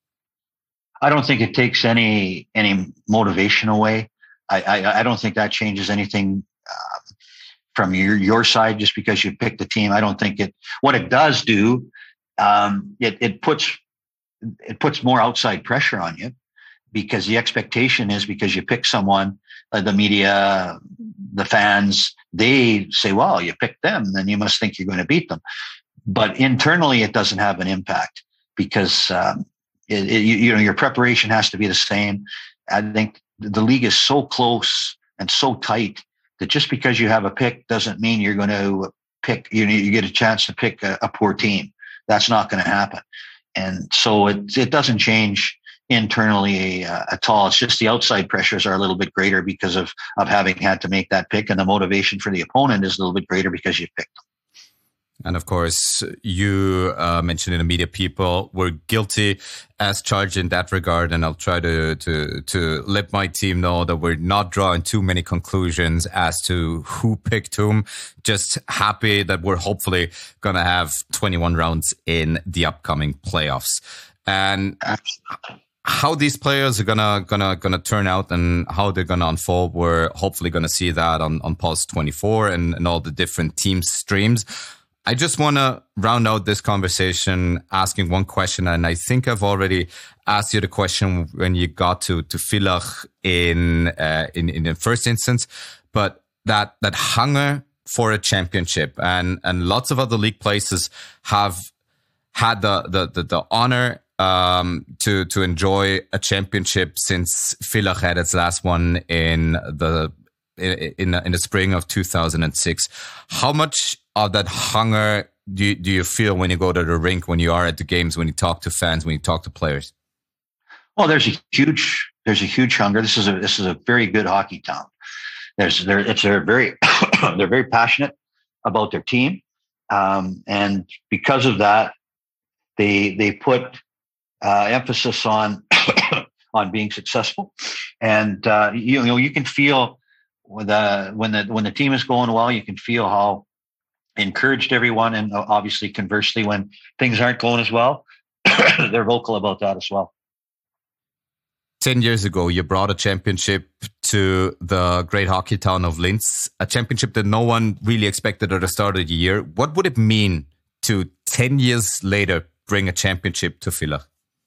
I don't think it takes any any motivation away. I I, I don't think that changes anything uh, from your your side just because you pick the team. I don't think it. What it does do, um, it it puts it puts more outside pressure on you because the expectation is because you pick someone, uh, the media, the fans, they say, well, you picked them, then you must think you're going to beat them. But internally, it doesn't have an impact because um, it, it, you, you know your preparation has to be the same. I think the league is so close and so tight that just because you have a pick doesn't mean you're going to pick. You you get a chance to pick a, a poor team. That's not going to happen. And so it it doesn't change internally uh, at all. It's just the outside pressures are a little bit greater because of of having had to make that pick, and the motivation for the opponent is a little bit greater because you picked them. And of course, you uh, mentioned in the media people were guilty as charged in that regard, and I'll try to to to let my team know that we're not drawing too many conclusions as to who picked whom. Just happy that we're hopefully gonna have twenty-one rounds in the upcoming playoffs, and Absolutely. How these players are gonna gonna gonna turn out and how they're gonna unfold, we're hopefully gonna see that on on Pulse twenty-four and, and all the different team streams. I just want to round out this conversation asking one question, and I think I've already asked you the question when you got to to Villach in uh, in in the first instance, but that that hunger for a championship, and and lots of other league places have had the the the, the honor um, to to enjoy a championship since Villach had its last one in the in in, in the spring of two thousand six. How much of that hunger do you, do you feel when you go to the rink, when you are at the games, when you talk to fans, when you talk to players? Well, there's a huge there's a huge hunger. This is a this is a very good hockey town. There's there it's they're very they're very passionate about their team, um, and because of that, they they put uh, emphasis on on being successful. And uh, you, you know you can feel when the when the when the team is going well, you can feel how encouraged everyone, and obviously conversely when things aren't going as well, they're vocal about that as well. Ten years ago, you brought a championship to the great hockey town of Linz, a championship that no one really expected at the start of the year. What would it mean to ten years later bring a championship to Villach?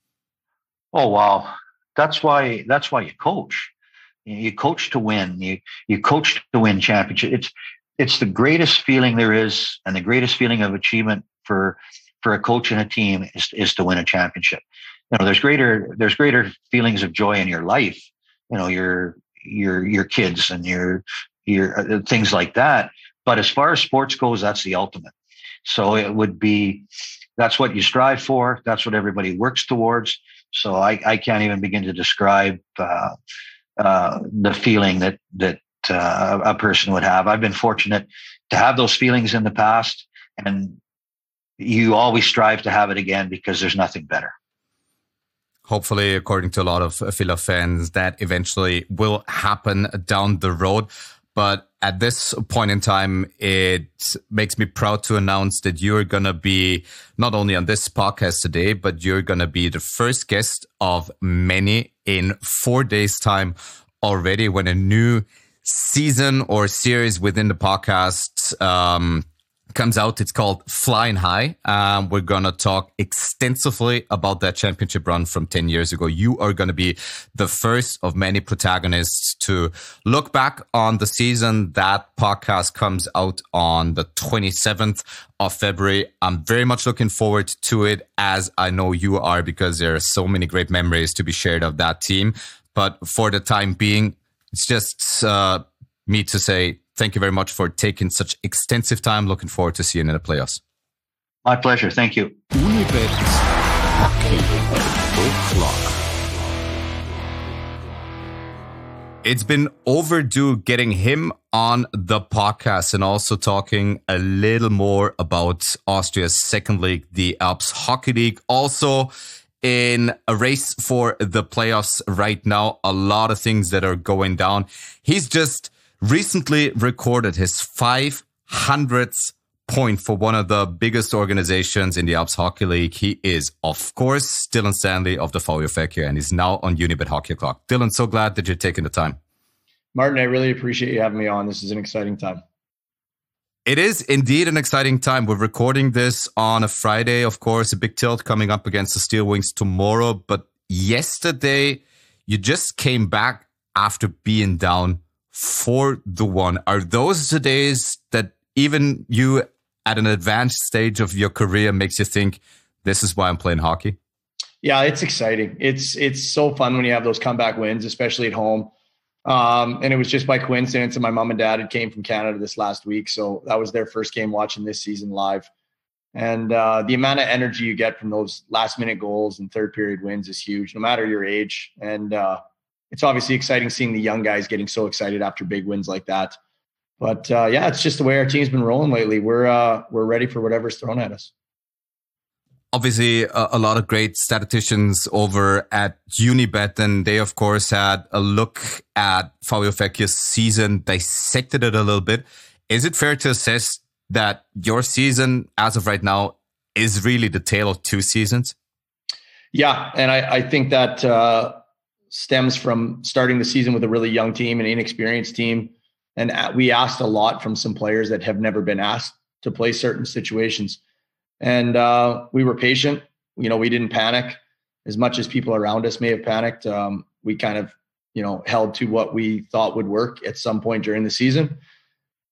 Oh wow, that's why that's why you coach. You coach to win. You you coach to win championship. It's it's the greatest feeling there is, and the greatest feeling of achievement for for a coach and a team is is to win a championship. You know, there's greater there's greater feelings of joy in your life. You know, your your your kids and your your uh, things like that. But as far as sports goes, that's the ultimate. So it would be that's what you strive for. That's what everybody works towards. So I, I can't even begin to describe uh, uh, the feeling that that uh, a person would have. I've been fortunate to have those feelings in the past, and you always strive to have it again because there's nothing better. Hopefully, according to a lot of Villach fans, that eventually will happen down the road. But at this point in time, it makes me proud to announce that you're going to be not only on this podcast today, but you're going to be the first guest of many in four days' time already, when a new season or series within the podcast um, comes out. It's called Flying High. Um, we're going to talk extensively about that championship run from ten years ago. You are going to be the first of many protagonists to look back on the season. That podcast comes out on the twenty-seventh of February. I'm very much looking forward to it, as I know you are, because there are so many great memories to be shared of that team. But for the time being, it's just uh, me to say thank you very much for taking such extensive time. Looking forward to seeing you in the playoffs. My pleasure. Thank you. Unibet Hockey O'Clock. It's been overdue getting him on the podcast and also talking a little more about Austria's second league, the Alps Hockey League. Also in a race for the playoffs right now. A lot of things that are going down. He's just recently recorded his five hundredth point for one of the biggest organizations in the Alps Hockey League. He is, of course, Dylan Stanley of the VfL and he's now on Unibet Hockey O'Clock. Dylan, so glad that you're taking the time. Martin, I really appreciate you having me on. This is an exciting time. It is indeed an exciting time. We're recording this on a Friday, of course, a big tilt coming up against the Steel Wings tomorrow. But yesterday, you just came back after being down four to one. Are those the days that even you at an advanced stage of your career makes you think, this is why I'm playing hockey? Yeah, it's exciting. It's it's so fun when you have those comeback wins, especially at home. Um, and it was just by coincidence that my mom and dad had came from Canada this last week. So that was their first game watching this season live. And uh, the amount of energy you get from those last minute goals and third period wins is huge, no matter your age. And uh, it's obviously exciting seeing the young guys getting so excited after big wins like that. But uh, yeah, it's just the way our team's been rolling lately. We're uh, we're ready for whatever's thrown at us. Obviously, a, a lot of great statisticians over at Unibet, and they, of course, had a look at VfL's season, dissected it a little bit. Is it fair to assess that your season, as of right now, is really the tale of two seasons? Yeah, and I, I think that uh, stems from starting the season with a really young team, an inexperienced team, and we asked a lot from some players that have never been asked to play certain situations. And uh, we were patient. You know, we didn't panic as much as people around us may have panicked. Um, we kind of, you know, held to what we thought would work at some point during the season.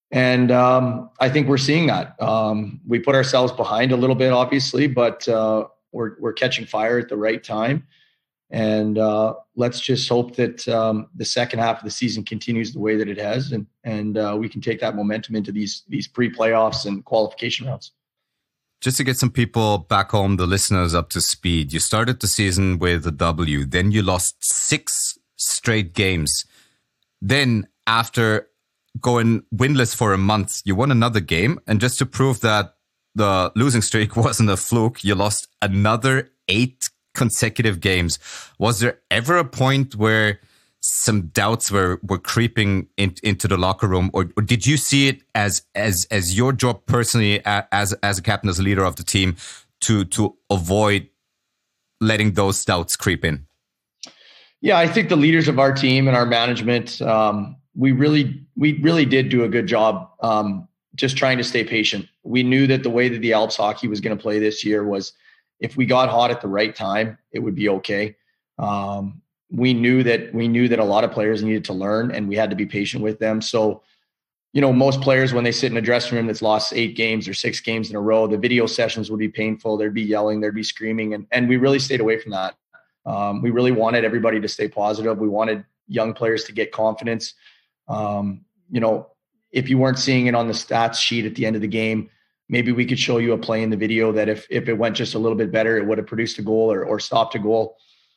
And um, I think we're seeing that. Um, we put ourselves behind a little bit, obviously, but uh, we're we're catching fire at the right time. And uh, let's just hope that um, the second half of the season continues the way that it has, and and uh, we can take that momentum into these these pre-playoffs and qualification rounds. Just to get some people back home, the listeners up to speed, you started the season with a W, then you lost six straight games. Then after going winless for a month, you won another game. And just to prove that the losing streak wasn't a fluke, you lost another eight consecutive games. Was there ever a point where some doubts were, were creeping in, into the locker room, or, or did you see it as as as your job personally, as as a captain, as a leader of the team, to to avoid letting those doubts creep in? Yeah, I think the leaders of our team and our management, um, we really we really did do a good job um, just trying to stay patient. We knew that the way that the Alps hockey was going to play this year was, if we got hot at the right time, it would be okay. Um, we knew that we knew that a lot of players needed to learn, and we had to be patient with them. So, you know, most players, when they sit in a dressing room that's lost eight games or six games in a row, the video sessions would be painful. There'd be yelling, there'd be screaming, and and we really stayed away from that. Um, we really wanted everybody to stay positive. We wanted young players to get confidence. Um, you know, if you weren't seeing it on the stats sheet at the end of the game, maybe we could show you a play in the video that if if it went just a little bit better, it would have produced a goal or or stopped a goal.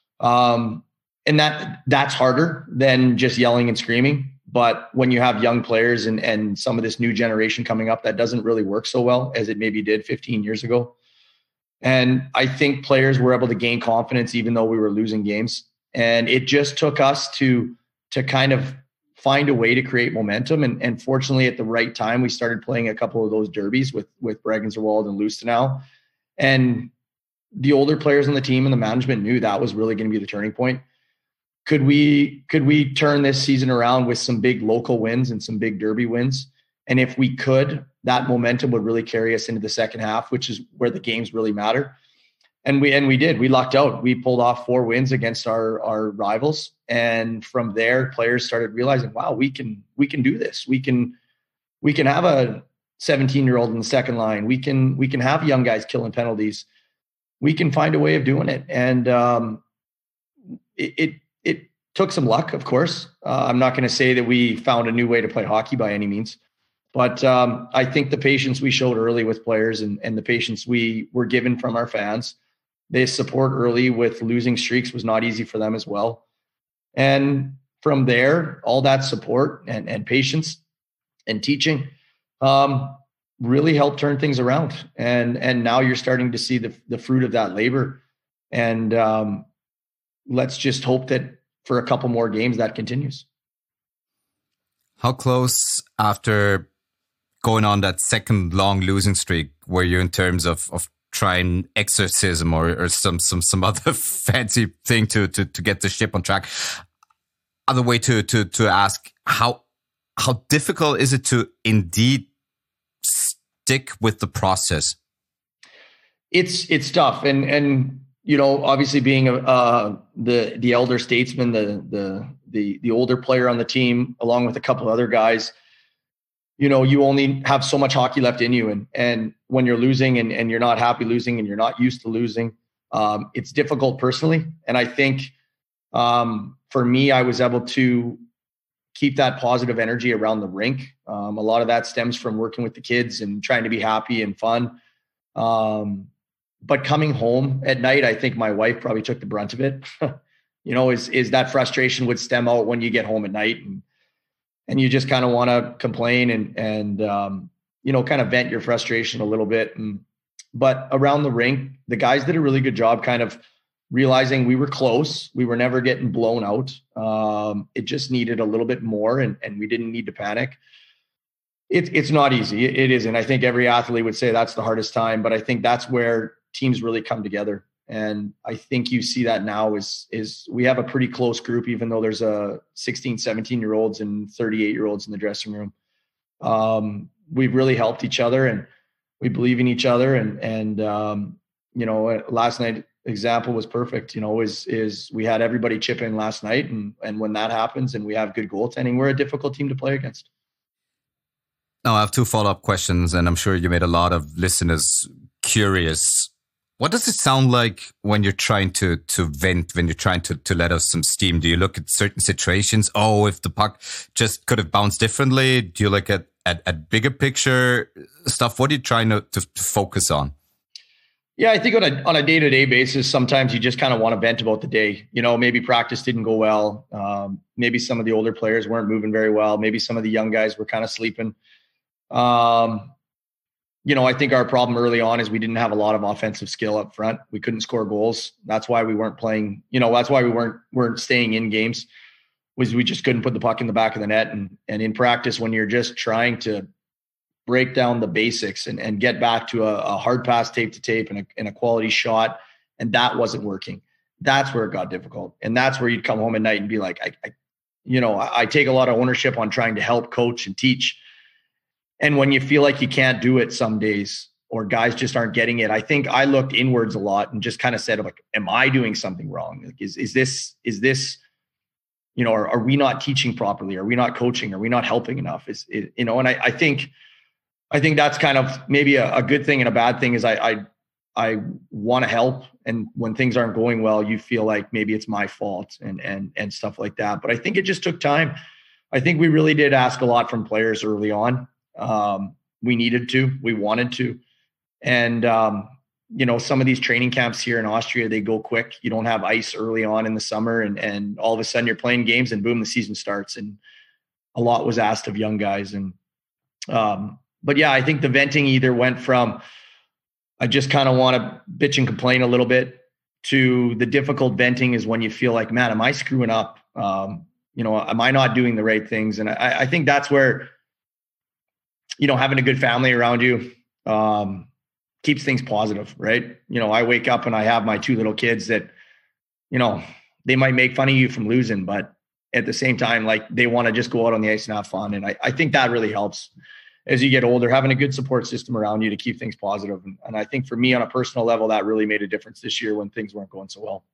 Um, and that that's harder than just yelling and screaming. But when you have young players and and some of this new generation coming up, that doesn't really work so well as it maybe did fifteen years ago. And I think players were able to gain confidence even though we were losing games. And it just took us to to kind of find a way to create momentum. And, and fortunately, at the right time, we started playing a couple of those derbies with, with Bregenzerwald and Lustenau. And the older players on the team and the management knew that was really going to be the turning point. Could we, could we turn this season around with some big local wins and some big derby wins? And if we could, that momentum would really carry us into the second half, which is where the games really matter. And we and we did. We lucked out. We pulled off four wins against our our rivals, and from there, players started realizing, "Wow, we can we can do this. We can we can have a seventeen-year-old in the second line. We can we can have young guys killing penalties. We can find a way of doing it." And um, it, it it took some luck, of course. Uh, I'm not going to say that we found a new way to play hockey by any means. But um, I think the patience we showed early with players and, and the patience we were given from our fans, they support early with losing streaks was not easy for them as well. And from there, all that support and, and patience and teaching um, really helped turn things around. And and now you're starting to see the, the fruit of that labor. And um, let's just hope that for a couple more games that continues. How close after going on that second long losing streak were you in terms of, of trying exorcism or, or some, some, some other fancy thing to, to, to get the ship on track? Other way to, to, to ask, how, how difficult is it to indeed stick with the process? It's, it's tough. And, and, you know, obviously being a, uh, the, the elder statesman, the, the, the, the older player on the team, along with a couple of other guys, you know, you only have so much hockey left in you. And, and when you're losing and, and you're not happy losing and you're not used to losing, um, it's difficult personally. And I think um, for me, I was able to keep that positive energy around the rink. Um, a lot of that stems from working with the kids and trying to be happy and fun. Um, but coming home at night, I think my wife probably took the brunt of it. You know, is, is that frustration would stem out when you get home at night and, and you just kind of want to complain and, and, um, you know, kind of vent your frustration a little bit. And, but around the rink, the guys did a really good job kind of realizing we were close. We were never getting blown out. Um, it just needed a little bit more and, and we didn't need to panic. It, it's not easy. It, it isn't. I think every athlete would say that's the hardest time, but I think that's where teams really come together. And I think you see that now is, is we have a pretty close group, even though there's a sixteen, seventeen year olds and thirty-eight year olds in the dressing room. Um, we've really helped each other and we believe in each other. And, and, um, you know, last night example was perfect, you know, is, is we had everybody chip in last night. And, and when that happens and we have good goaltending, we're a difficult team to play against. Now I have two follow-up questions, and I'm sure you made a lot of listeners curious. What does it sound like when you're trying to to vent, when you're trying to, to let off some steam? Do you look at certain situations? Oh, if the puck just could have bounced differently? Do you look at, at, at bigger picture stuff? What are you trying to, to, to focus on? Yeah, I think on a on a day-to-day basis, sometimes you just kind of want to vent about the day. You know, maybe practice didn't go well. Um, maybe some of the older players weren't moving very well. Maybe some of the young guys were kind of sleeping. Um, you know, I think our problem early on is we didn't have a lot of offensive skill up front. We couldn't score goals. That's why we weren't playing, you know, that's why we weren't, weren't staying in games, was we just couldn't put the puck in the back of the net. And, and in practice, when you're just trying to break down the basics and, and get back to a, a hard pass tape to tape and a, and a quality shot, and that wasn't working, that's where it got difficult. And that's where you'd come home at night and be like, I, I you know, I, I take a lot of ownership on trying to help coach and teach. And when you feel like you can't do it some days, or guys just aren't getting it, I think I looked inwards a lot and just kind of said, like, am I doing something wrong? Like, is, is this, is this, you know, are, are we not teaching properly? Are we not coaching? Are we not helping enough? Is, is you know, and I, I think, I think that's kind of maybe a, a good thing and a bad thing is I, I, I want to help. And when things aren't going well, you feel like maybe it's my fault and, and, and stuff like that. But I think it just took time. I think we really did ask a lot from players early on. Um, we needed to, we wanted to. And, um, you know, some of these training camps here in Austria, they go quick. You don't have ice early on in the summer, and, and all of a sudden you're playing games and boom, the season starts. And a lot was asked of young guys. And, um, but yeah, I think the venting either went from, I just kind of want to bitch and complain a little bit, to the difficult venting is when you feel like, man, am I screwing up? Um, you know, am I not doing the right things? And I, I think that's where, you know, having a good family around you um, keeps things positive, right? You know, I wake up and I have my two little kids that, you know, they might make fun of you from losing, but at the same time, like, they want to just go out on the ice and have fun. And I, I think that really helps as you get older, having a good support system around you to keep things positive. And, and I think for me on a personal level, that really made a difference this year when things weren't going so well.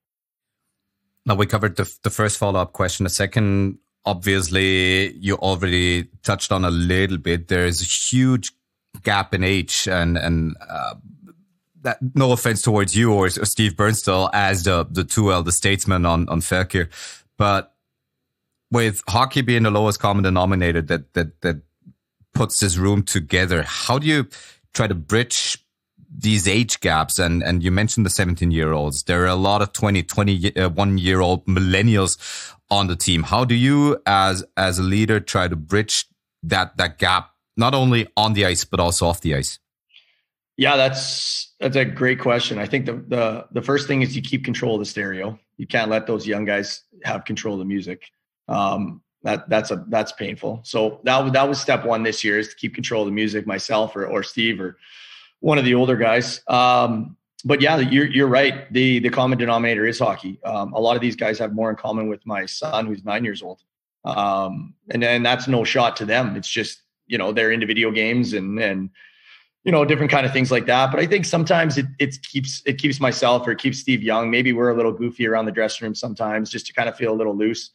Now, we covered the, the first follow-up question. The second, obviously, you already touched on a little bit. There's a huge gap in age, and and uh, that, no offense towards you or, or Steve Bernstall as the the two elder statesmen on on Fekir, but with hockey being the lowest common denominator that that that puts this room together, how do you try to bridge these age gaps? And and you mentioned the seventeen year olds. There are a lot of twenty, twenty-one year old millennials on the team. How do you as as a leader try to bridge that that gap, not only on the ice but also off the ice? Yeah, that's that's a great question. I think the the the first thing is you keep control of the stereo. You can't let those young guys have control of the music. Um, that that's a that's painful. So that was that was step one this year, is to keep control of the music, myself or or Steve or one of the older guys. Um, but yeah, you're you're right. The the common denominator is hockey. Um, a lot of these guys have more in common with my son, who's nine years old. Um, and and that's no shot to them. It's just, you know, they're into video games and and you know, different kind of things like that. But I think sometimes it it keeps it keeps myself or it keeps Steve young. Maybe we're a little goofy around the dressing room sometimes, just to kind of feel a little loose.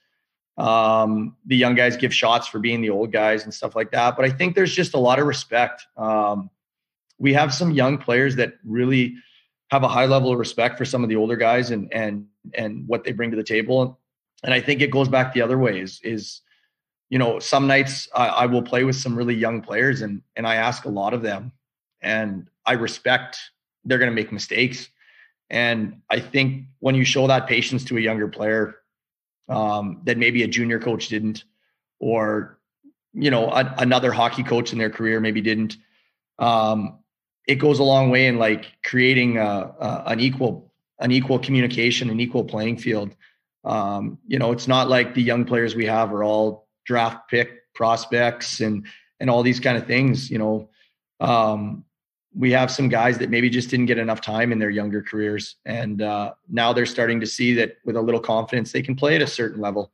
Um, the young guys give shots for being the old guys and stuff like that. But I think there's just a lot of respect. Um, we have some young players that really have a high level of respect for some of the older guys and and and what they bring to the table. And I think it goes back the other way is, is you know, some nights I, I will play with some really young players and and I ask a lot of them, and I respect they're going to make mistakes. And I think when you show that patience to a younger player, um, that maybe a junior coach didn't, or, you know, a, another hockey coach in their career maybe didn't, um, it goes a long way in like creating a, a, an equal, an equal communication, an equal playing field. Um, you know, it's not like the young players we have are all draft pick prospects and, and all these kind of things. You know, um, we have some guys that maybe just didn't get enough time in their younger careers. And uh, now they're starting to see that with a little confidence, they can play at a certain level.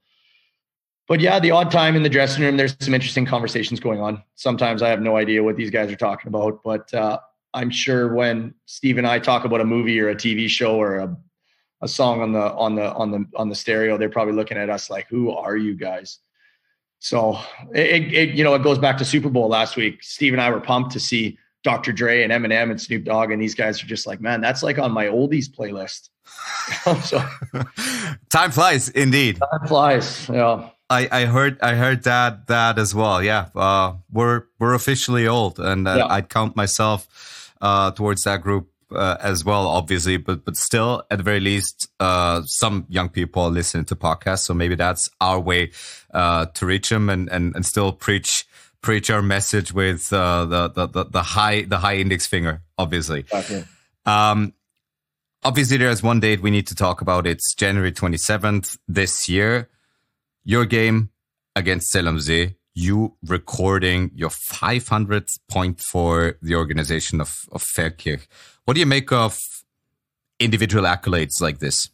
But yeah, the odd time in the dressing room, there's some interesting conversations going on. Sometimes I have no idea what these guys are talking about, but uh, I'm sure when Steve and I talk about a movie or a T V show or a, a song on the, on the, on the, on the stereo, they're probably looking at us like, who are you guys? So it, it, you know, it goes back to Super Bowl last week. Steve and I were pumped to see Doctor Dre and Eminem and Snoop Dogg, and these guys are just like, man, that's like on my oldies playlist. So time flies, indeed. Time flies. Yeah. I, I heard I heard that that as well. Yeah, uh, we're we're officially old, and uh, yeah. I'd count myself uh, towards that group uh, as well, obviously. But but still, at the very least, uh, some young people are listening to podcasts, so maybe that's our way uh, to reach them and, and, and still preach preach our message with uh, the, the the the high the high index finger, obviously. Okay. Um, obviously, there's one date we need to talk about. It's January twenty-seventh this year. Your game against Zell am See, you recording your five hundredth point for the organization of, of Feldkirch. What do you make of individual accolades like this?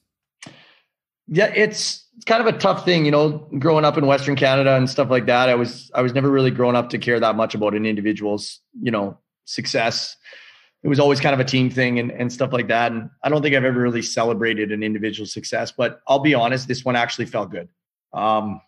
Yeah, it's, it's kind of a tough thing, you know, growing up in Western Canada and stuff like that. I was I was never really grown up to care that much about an individual's, you know, success. It was always kind of a team thing and, and stuff like that. And I don't think I've ever really celebrated an individual success, but I'll be honest, this one actually felt good. Um,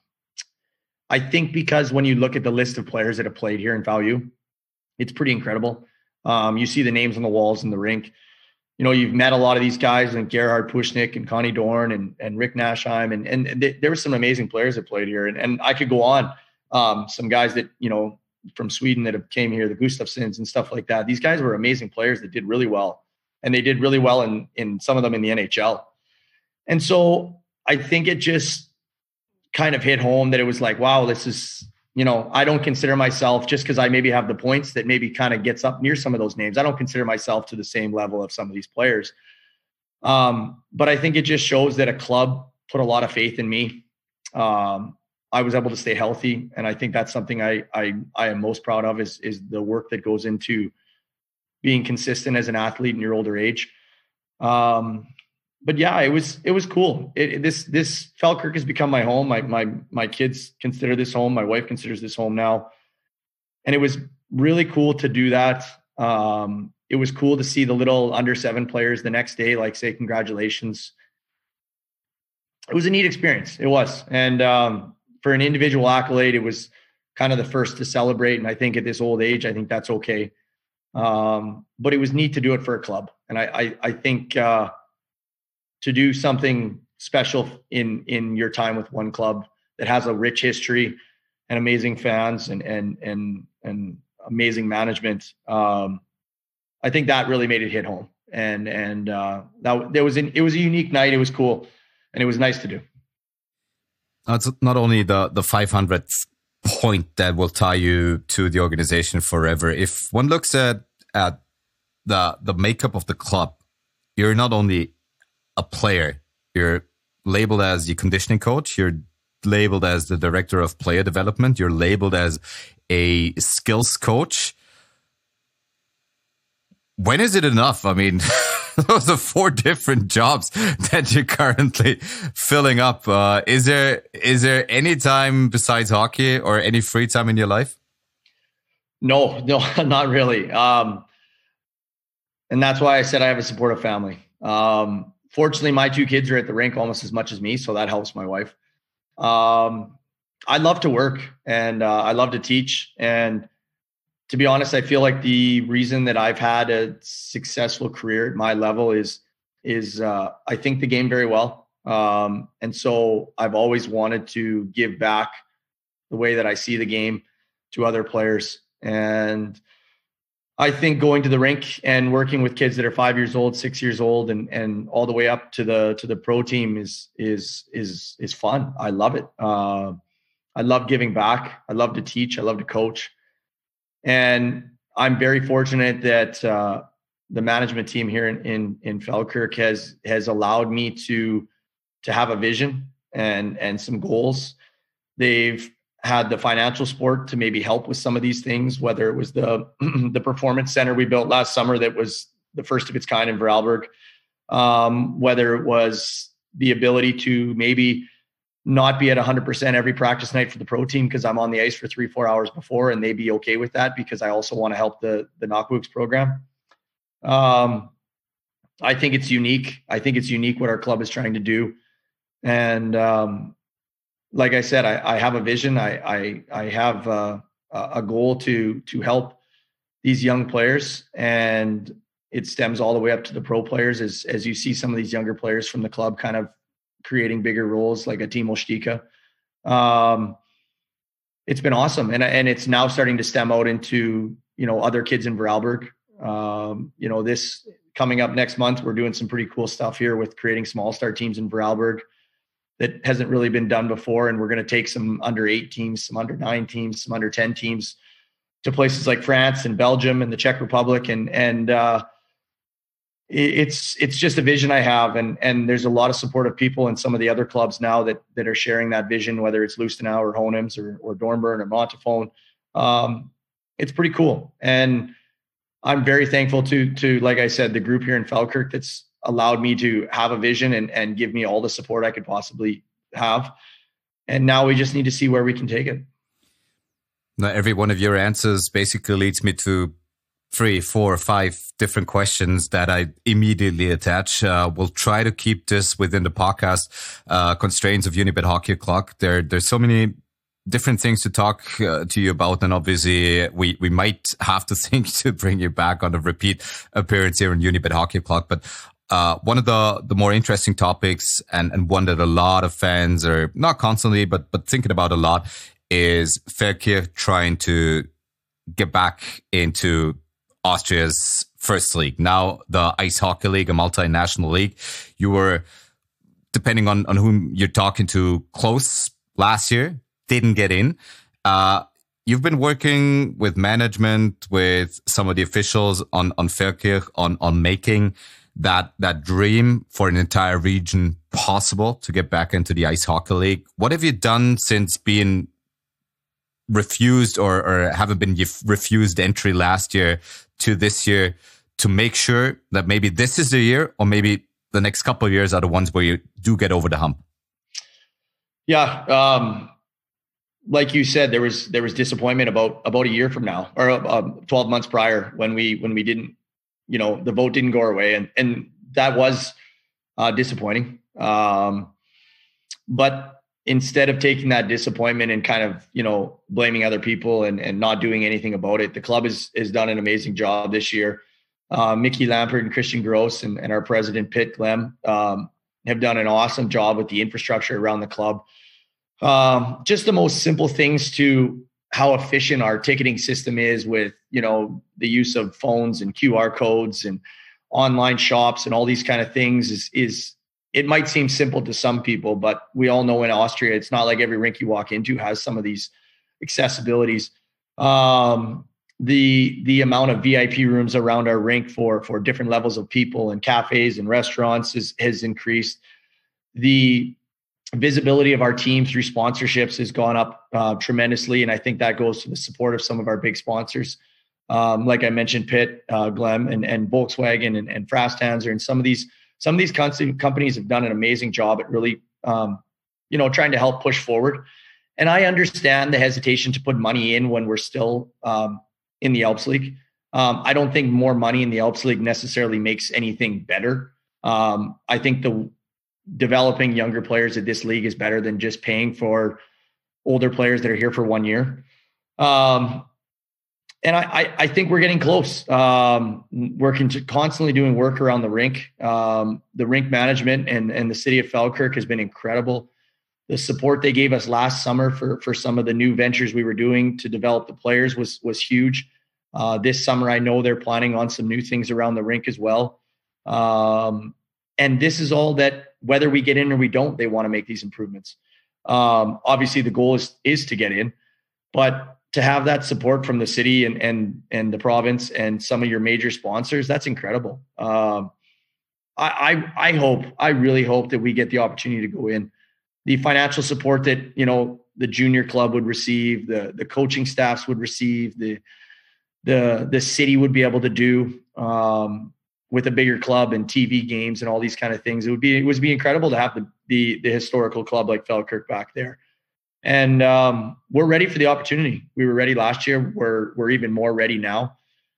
I think because when you look at the list of players that have played here in Value, it's pretty incredible. Um, you see the names on the walls in the rink. You know, you've met a lot of these guys, and Gerhard Pushnik and Connie Dorn and, and Rick Nashheim. And, and th- there were some amazing players that played here. And, and I could go on. Um, some guys that, you know, from Sweden that have came here, the Gustafsons and stuff like that. These guys were amazing players that did really well. And they did really well in, in some of them in the N H L. And so I think it just kind of hit home that it was like, wow, this is, you know, I don't consider myself, just because I maybe have the points that maybe kind of gets up near some of those names, I don't consider myself to the same level of some of these players. Um, but I think it just shows that a club put a lot of faith in me. Um, I was able to stay healthy. And I think that's something I, I, I am most proud of is, is the work that goes into being consistent as an athlete in your older age. Um, But yeah, it was it was cool. It, it, this this Feldkirch has become my home. My my my kids consider this home. My wife considers this home now, and it was really cool to do that. Um, it was cool to see the little under seven players the next day, like say congratulations. It was a neat experience. It was, and um, for an individual accolade, it was kind of the first to celebrate. And I think at this old age, I think that's okay. Um, but it was neat to do it for a club, and I I, I think. Uh, to do something special in, in your time with one club that has a rich history and amazing fans and, and, and, and amazing management. Um, I think that really made it hit home. And, and, uh, that there was an, it was a unique night. It was cool. And it was nice to do. It's not only the, the five hundredth point that will tie you to the organization forever. If one looks at, at the, the makeup of the club, you're not only a player, you're labeled as the conditioning coach, you're labeled as the director of player development, you're labeled as a skills coach. When is it enough? I mean, those are four different jobs that you're currently filling up. Uh, is there is there any time besides hockey or any free time in your life? No, no, not really. Um, and that's why I said I have a supportive family. Um, Fortunately, my two kids are at the rink almost as much as me, so that helps my wife. Um, I love to work and uh, I love to teach. And to be honest, I feel like the reason that I've had a successful career at my level is, is uh, I think the game very well. Um, and so I've always wanted to give back the way that I see the game to other players. And I think going to the rink and working with kids that are five years old, six years old, and and all the way up to the to the pro team is is is is fun. I love it. Uh, I love giving back. I love to teach. I love to coach, and I'm very fortunate that uh, the management team here in in, in Feldkirch has has allowed me to to have a vision and and some goals. They've had the financial support to maybe help with some of these things, whether it was the the performance center we built last summer that was the first of its kind in Vorarlberg, um, whether it was the ability to maybe not be at one hundred percent every practice night for the pro team because I'm on the ice for three, four hours before, and they be okay with that because I also want to help the the Nachwuchs program. Um, I think it's unique. I think it's unique what our club is trying to do. And um, like I said, I, I have a vision. I I, I have uh, a goal to to help these young players, and it stems all the way up to the pro players. As as you see some of these younger players from the club kind of creating bigger roles, like a Timo Stika. Um, it's been awesome, and and it's now starting to stem out into, you know, other kids in Vorarlberg. Um, you know, this coming up next month, we're doing some pretty cool stuff here with creating small star teams in Vorarlberg that hasn't really been done before. And we're going to take some under eight teams, some under nine teams, some under ten teams to places like France and Belgium and the Czech Republic. And, and, uh, it's, it's just a vision I have. And, and there's a lot of supportive people in some of the other clubs now that, that are sharing that vision, whether it's Lustenau or Hohenems or, or Dornbirn or Montafon. Um, it's pretty cool. And I'm very thankful to, to, like I said, the group here in Falkirk that's allowed me to have a vision and, and give me all the support I could possibly have. And now we just need to see where we can take it. Now, every one of your answers basically leads me to three, four, five different questions that I immediately attach. Uh, we'll try to keep this within the podcast uh, constraints of Unibet Hockey O'Clock. There, there's so many different things to talk uh, to you about, and obviously we we might have to think to bring you back on a repeat appearance here on Unibet Hockey O'Clock. But uh, one of the the more interesting topics, and and one that a lot of fans are not constantly but but thinking about a lot, is Feldkirch trying to get back into Austria's first league. Now the Ice Hockey League, a multinational league. You were, depending on on whom you're talking to, close last year. Didn't get in. Uh, you've been working with management, with some of the officials on on Feldkirch on on making that that dream for an entire region possible to get back into the Ice Hockey League. What have you done since being refused or or haven't been refused entry last year to this year to make sure that maybe this is the year, or maybe the next couple of years are the ones where you do get over the hump? Yeah. Um, Like you said, there was there was disappointment about about a year from now, or uh, twelve months prior, when we when we didn't, you know, the vote didn't go our way, and and that was uh, disappointing. Um, but instead of taking that disappointment and kind of, you know, blaming other people and and not doing anything about it, the club has has done an amazing job this year. Uh, Mickey Lampert and Christian Gross and, and our president Pitt Glemm um, have done an awesome job with the infrastructure around the club. Um, just the most simple things to how efficient our ticketing system is with, you know, the use of phones and Q R codes and online shops and all these kind of things is, is it might seem simple to some people, but we all know in Austria, it's not like every rink you walk into has some of these accessibilities. Um, the, the amount of V I P rooms around our rink for, for different levels of people and cafes and restaurants is, has increased. The visibility of our team through sponsorships has gone up uh, tremendously. And I think that goes to the support of some of our big sponsors. Um, like I mentioned, Pitt, uh, Glemm and, and Volkswagen and, and Frastanzer, and some of these, some of these companies have done an amazing job at really, um, you know, trying to help push forward. And I understand the hesitation to put money in when we're still um, in the Alps League. Um, I don't think more money in the Alps League necessarily makes anything better. Um, I think the developing younger players at this league is better than just paying for older players that are here for one year. Um, and I, I, I think we're getting close. Um, we're con- constantly doing work around the rink. Um, the rink management and, and the city of Falkirk has been incredible. The support they gave us last summer for, for some of the new ventures we were doing to develop the players was, was huge. Uh, this summer, I know they're planning on some new things around the rink as well. Um, and this is all that, whether we get in or we don't, they want to make these improvements. Um, obviously the goal is, is to get in, but to have that support from the city and, and, and the province and some of your major sponsors, that's incredible. Um, I, I, I hope, I really hope that we get the opportunity to go in. The financial support that, you know, the junior club would receive, the, the coaching staffs would receive, the, the, the city would be able to do, um, with a bigger club and T V games and all these kind of things. It would be, it would be incredible to have the, the, the historical club like Falkirk back there. And um, we're ready for the opportunity. We were ready last year. We're, we're even more ready now.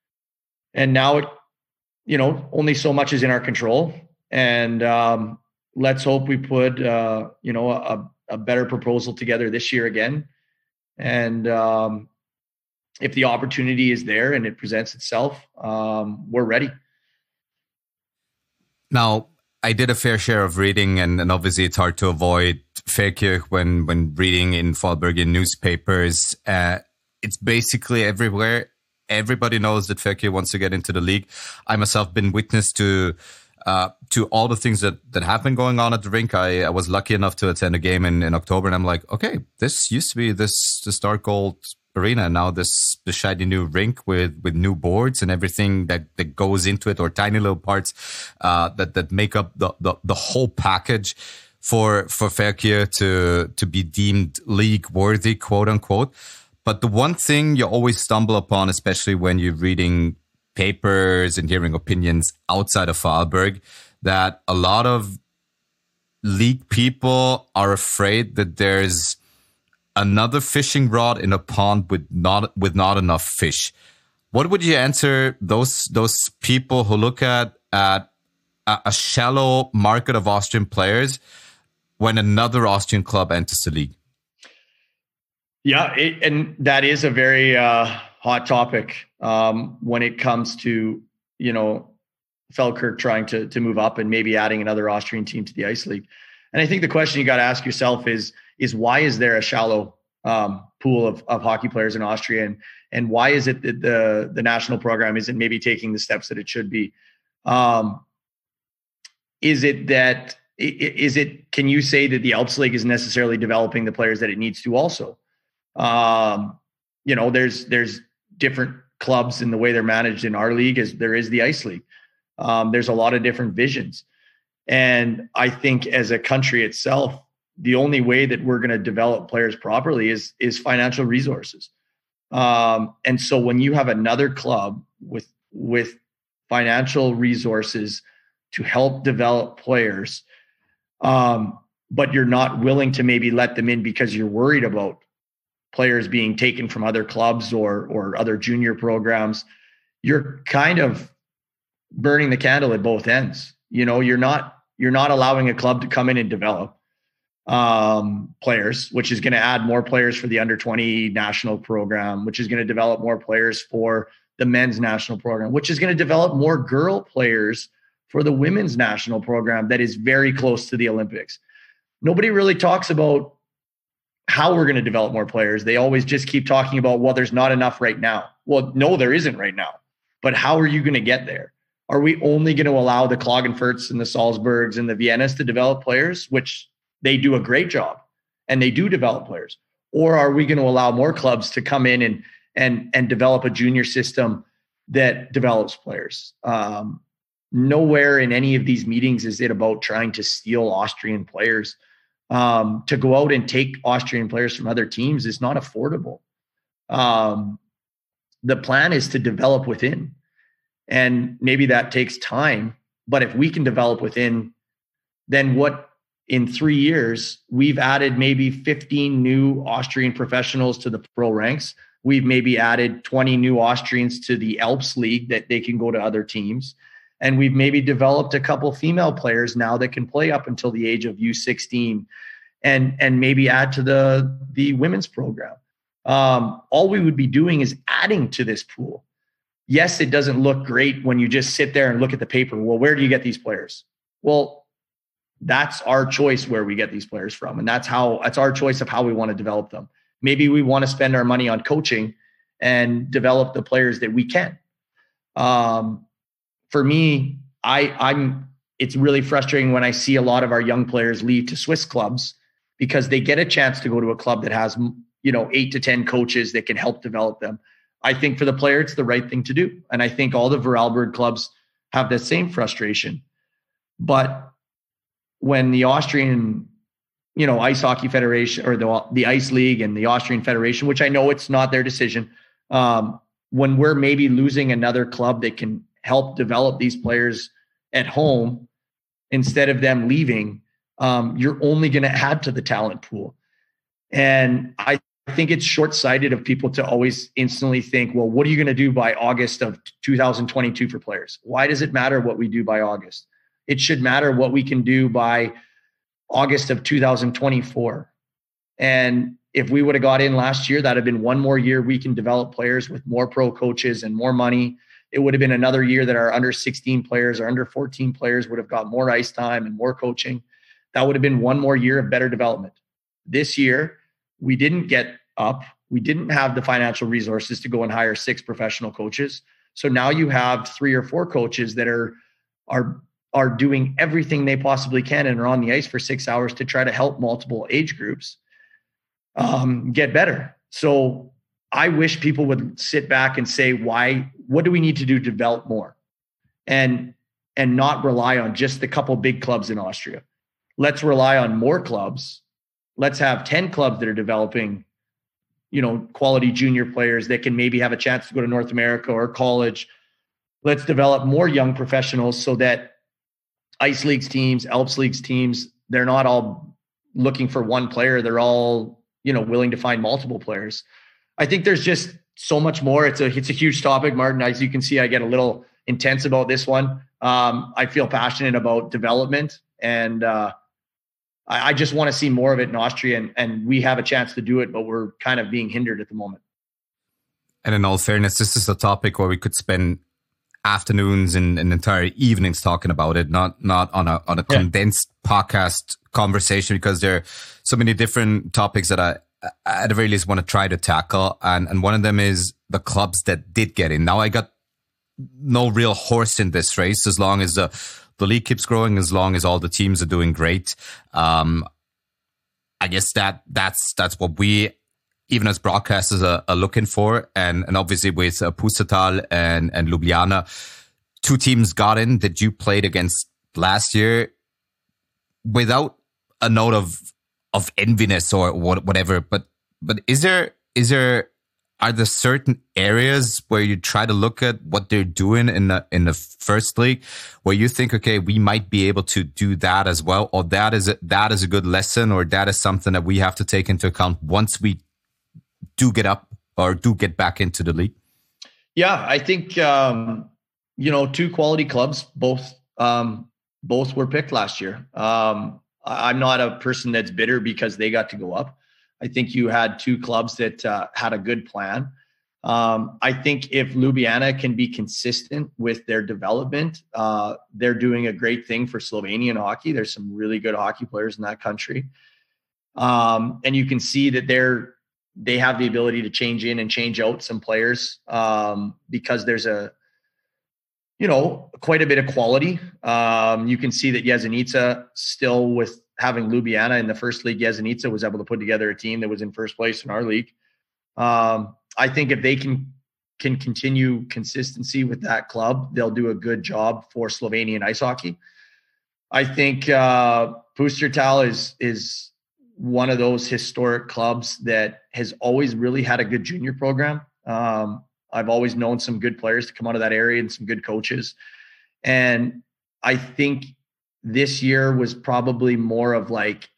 And now it, you know, only so much is in our control. And um, let's hope we put, uh, you know, a, a better proposal together this year again. And um, if the opportunity is there and it presents itself, um, we're ready. Now, I did a fair share of reading, and, and obviously it's hard to avoid Feldkirch when, when reading in Vorarlbergian newspapers. Uh, it's basically everywhere. Everybody knows that Feldkirch wants to get into the league. I myself been witness to uh, to all the things that, that have been going on at the rink. I, I was lucky enough to attend a game in, in October, and I'm like, okay, this used to be this the Stark Gold arena. Now this the shiny new rink with, with new boards and everything that, that goes into it, or tiny little parts uh, that that make up the, the, the whole package for for Feldkirch to to be deemed league worthy, quote unquote. But the one thing you always stumble upon, especially when you're reading papers and hearing opinions outside of Vorarlberg, that a lot of league people are afraid that there's another fishing rod in a pond with not with not enough fish. What would you answer those those people who look at at a, a shallow market of Austrian players when another Austrian club enters the league? Yeah, it, and that is a very uh, hot topic um, when it comes to, you know, Feldkirch trying to to move up and maybe adding another Austrian team to the Ice League. And I think the question you got to ask yourself is, is why is there a shallow um, pool of, of hockey players in Austria? And, and why is it that the, the national program isn't maybe taking the steps that it should be? Um, is it that, is it, can you say that the Alps League is necessarily developing the players that it needs to also? Um, you know, there's, there's different clubs in the way they're managed in our league as there is the Ice League. Um, there's a lot of different visions. And I think as a country itself, the only way that we're going to develop players properly is, is financial resources. Um, and so when you have another club with, with financial resources to help develop players, um, but you're not willing to maybe let them in because you're worried about players being taken from other clubs or, or other junior programs, you're kind of burning the candle at both ends. You know, you're not, you're not allowing a club to come in and develop um, players, which is going to add more players for the under twenty national program, which is going to develop more players for the men's national program, which is going to develop more girl players for the women's national program that is very close to the Olympics. Nobody really talks about how we're going to develop more players. They always just keep talking about, well, there's not enough right now. Well, no, there isn't right now. But how are you going to get there? Are we only going to allow the Klagenfurts and the Salzburgs and the Viennas to develop players, which they do a great job and they do develop players? Or are we going to allow more clubs to come in and and and develop a junior system that develops players? Um, nowhere in any of these meetings is it about trying to steal Austrian players. Um, to go out and take Austrian players from other teams is not affordable. Um, the plan is to develop within. And maybe that takes time, but if we can develop within, then what in three years, we've added maybe fifteen new Austrian professionals to the pro ranks. We've maybe added twenty new Austrians to the Alps League that they can go to other teams. And we've maybe developed a couple female players now that can play up until the age of U sixteen and, and maybe add to the, the women's program. Um, all we would be doing is adding to this pool. Yes, it doesn't look great when you just sit there and look at the paper. Well, where do you get these players? Well, that's our choice where we get these players from. And that's how, that's our choice of how we want to develop them. Maybe we want to spend our money on coaching and develop the players that we can. Um, for me, I, I'm, it's really frustrating when I see a lot of our young players leave to Swiss clubs because they get a chance to go to a club that has, you know, eight to ten coaches that can help develop them. I think for the player, it's the right thing to do. And I think all the Vorarlberg clubs have that same frustration. But when the Austrian, you know, Ice Hockey Federation or the, the Ice League and the Austrian Federation, which I know it's not their decision, um, when we're maybe losing another club that can help develop these players at home instead of them leaving, um, you're only going to add to the talent pool. And I I think it's short-sighted of people to always instantly think, well, what are you going to do by August of two thousand twenty-two for players? Why does it matter what we do by August? It should matter what we can do by August of two thousand twenty-four. And if we would have got in last year, that'd have been one more year we can develop players with more pro coaches and more money. It would have been another year that our under sixteen players or under fourteen players would have got more ice time and more coaching. That would have been one more year of better development. This year, we didn't get up. We didn't have the financial resources to go and hire six professional coaches. So now you have three or four coaches that are are are doing everything they possibly can and are on the ice for six hours to try to help multiple age groups um, get better. So I wish people would sit back and say, why, what do we need to do to develop more? And, and not rely on just the couple big clubs in Austria. Let's rely on more clubs. Let's have ten clubs that are developing, you know, quality junior players that can maybe have a chance to go to North America or college. Let's develop more young professionals so that Ice Leagues teams, Alps Leagues teams, they're not all looking for one player. They're all, you know, willing to find multiple players. I think there's just so much more. It's a, it's a huge topic, Martin. As you can see, I get a little intense about this one. Um, I feel passionate about development, and uh, I, I just want to see more of it in Austria, and, and we have a chance to do it, but we're kind of being hindered at the moment. And in all fairness, this is a topic where we could spend afternoons and, and entire evenings talking about it, not not on a on a yeah. condensed podcast conversation, because there are so many different topics that I at the very least want to try to tackle, and and one of them is the clubs that did get in. Now I got no real horse in this race, as long as the the league keeps growing, as long as all the teams are doing great. Um, I guess that that's that's what we, even as broadcasters, are, are looking for. And and obviously with uh, Pustertal and, and Ljubljana, two teams got in that you played against last year without a note of of enviness or what, whatever. But but is there is there are there certain areas where you try to look at what they're doing in the in the first league, where you think, okay, we might be able to do that as well, or that is a, that is a good lesson, or that is something that we have to take into account once we do get up or do get back into the league? Yeah, I think, um, you know, two quality clubs, both, um, both were picked last year. Um, I'm not a person that's bitter because they got to go up. I think you had two clubs that uh, had a good plan. Um, I think if Ljubljana can be consistent with their development, uh, they're doing a great thing for Slovenian hockey. There's some really good hockey players in that country. Um, and you can see that they're, they have the ability to change in and change out some players um, because there's a, you know, quite a bit of quality. Um, you can see that Jesenice still, with having Ljubljana in the first league, Jesenice was able to put together a team that was in first place in our league. Um, I think if they can can continue consistency with that club, they'll do a good job for Slovenian ice hockey. I think uh, Pustertal is is one of those historic clubs that has always really had a good junior program. Um, I've always known some good players to come out of that area and some good coaches. And I think this year was probably more of like,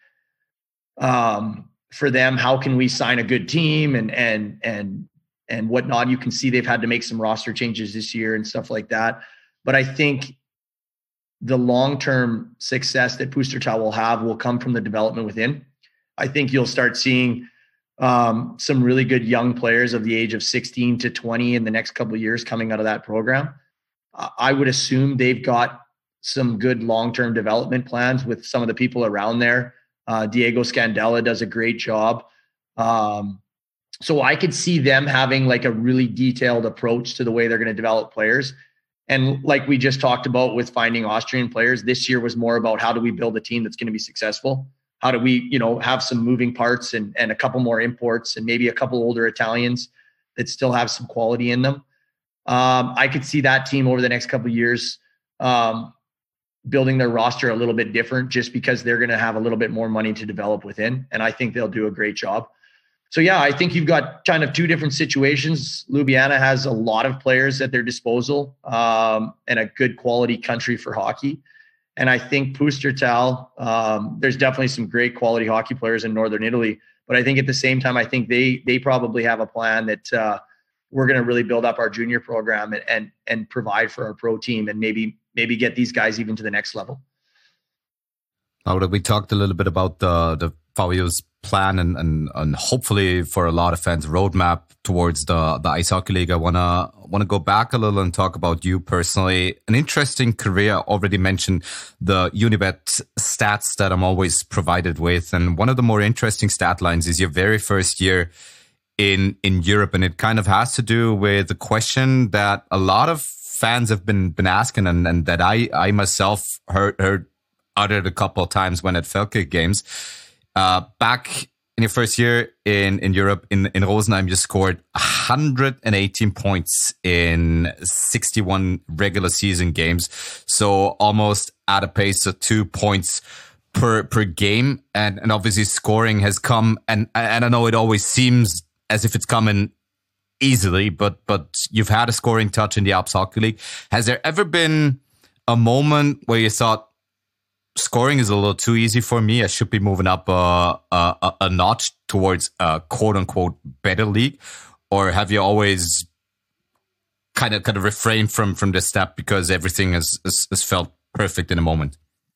um, for them, how can we sign a good team and, and, and, and whatnot. You can see they've had to make some roster changes this year and stuff like that. But I think the long-term success that Pustertal will have will come from the development within. I think you'll start seeing um, some really good young players of the age of sixteen to twenty in the next couple of years coming out of that program. Uh, I would assume they've got some good long-term development plans with some of the people around there. Uh, Diego Scandella does a great job. Um, so I could see them having like a really detailed approach to the way they're going to develop players. And like we just talked about with finding Austrian players, this year was more about how do we build a team that's going to be successful? How do we, you know, have some moving parts and, and a couple more imports and maybe a couple older Italians that still have some quality in them. Um, I could see that team over the next couple of years um, building their roster a little bit different just because they're going to have a little bit more money to develop within. And I think they'll do a great job. So, yeah, I think you've got kind of two different situations. Ljubljana has a lot of players at their disposal um, and a good quality country for hockey. And I think Pustertal, um, there's definitely some great quality hockey players in Northern Italy. But I think at the same time, I think they they probably have a plan that uh, we're going to really build up our junior program and, and and provide for our pro team and maybe maybe get these guys even to the next level. Now that we talked a little bit about the, the Fabio's plan and, and and hopefully for a lot of fans roadmap towards the the Ice Hockey League. I wanna wanna go back a little and talk about you personally. An interesting career. Already mentioned the Unibet stats that I'm always provided with, and one of the more interesting stat lines is your very first year in in Europe, and it kind of has to do with the question that a lot of fans have been been asking, and, and that I I myself heard heard uttered a couple of times when at Felke games. Uh, back in your first year in, in Europe, in, in Rosenheim, you scored one hundred eighteen points in sixty-one regular season games. So almost at a pace of two points per, per game. And, and obviously scoring has come, and, and I know it always seems as if it's coming easily, but, but you've had a scoring touch in the Alps Hockey League. Has there ever been a moment where you thought, scoring is a little too easy for me, I should be moving up uh, a, a notch towards a quote-unquote better league? Or have you always kind of kind of refrained from from this step because everything has, has, has felt perfect in a moment?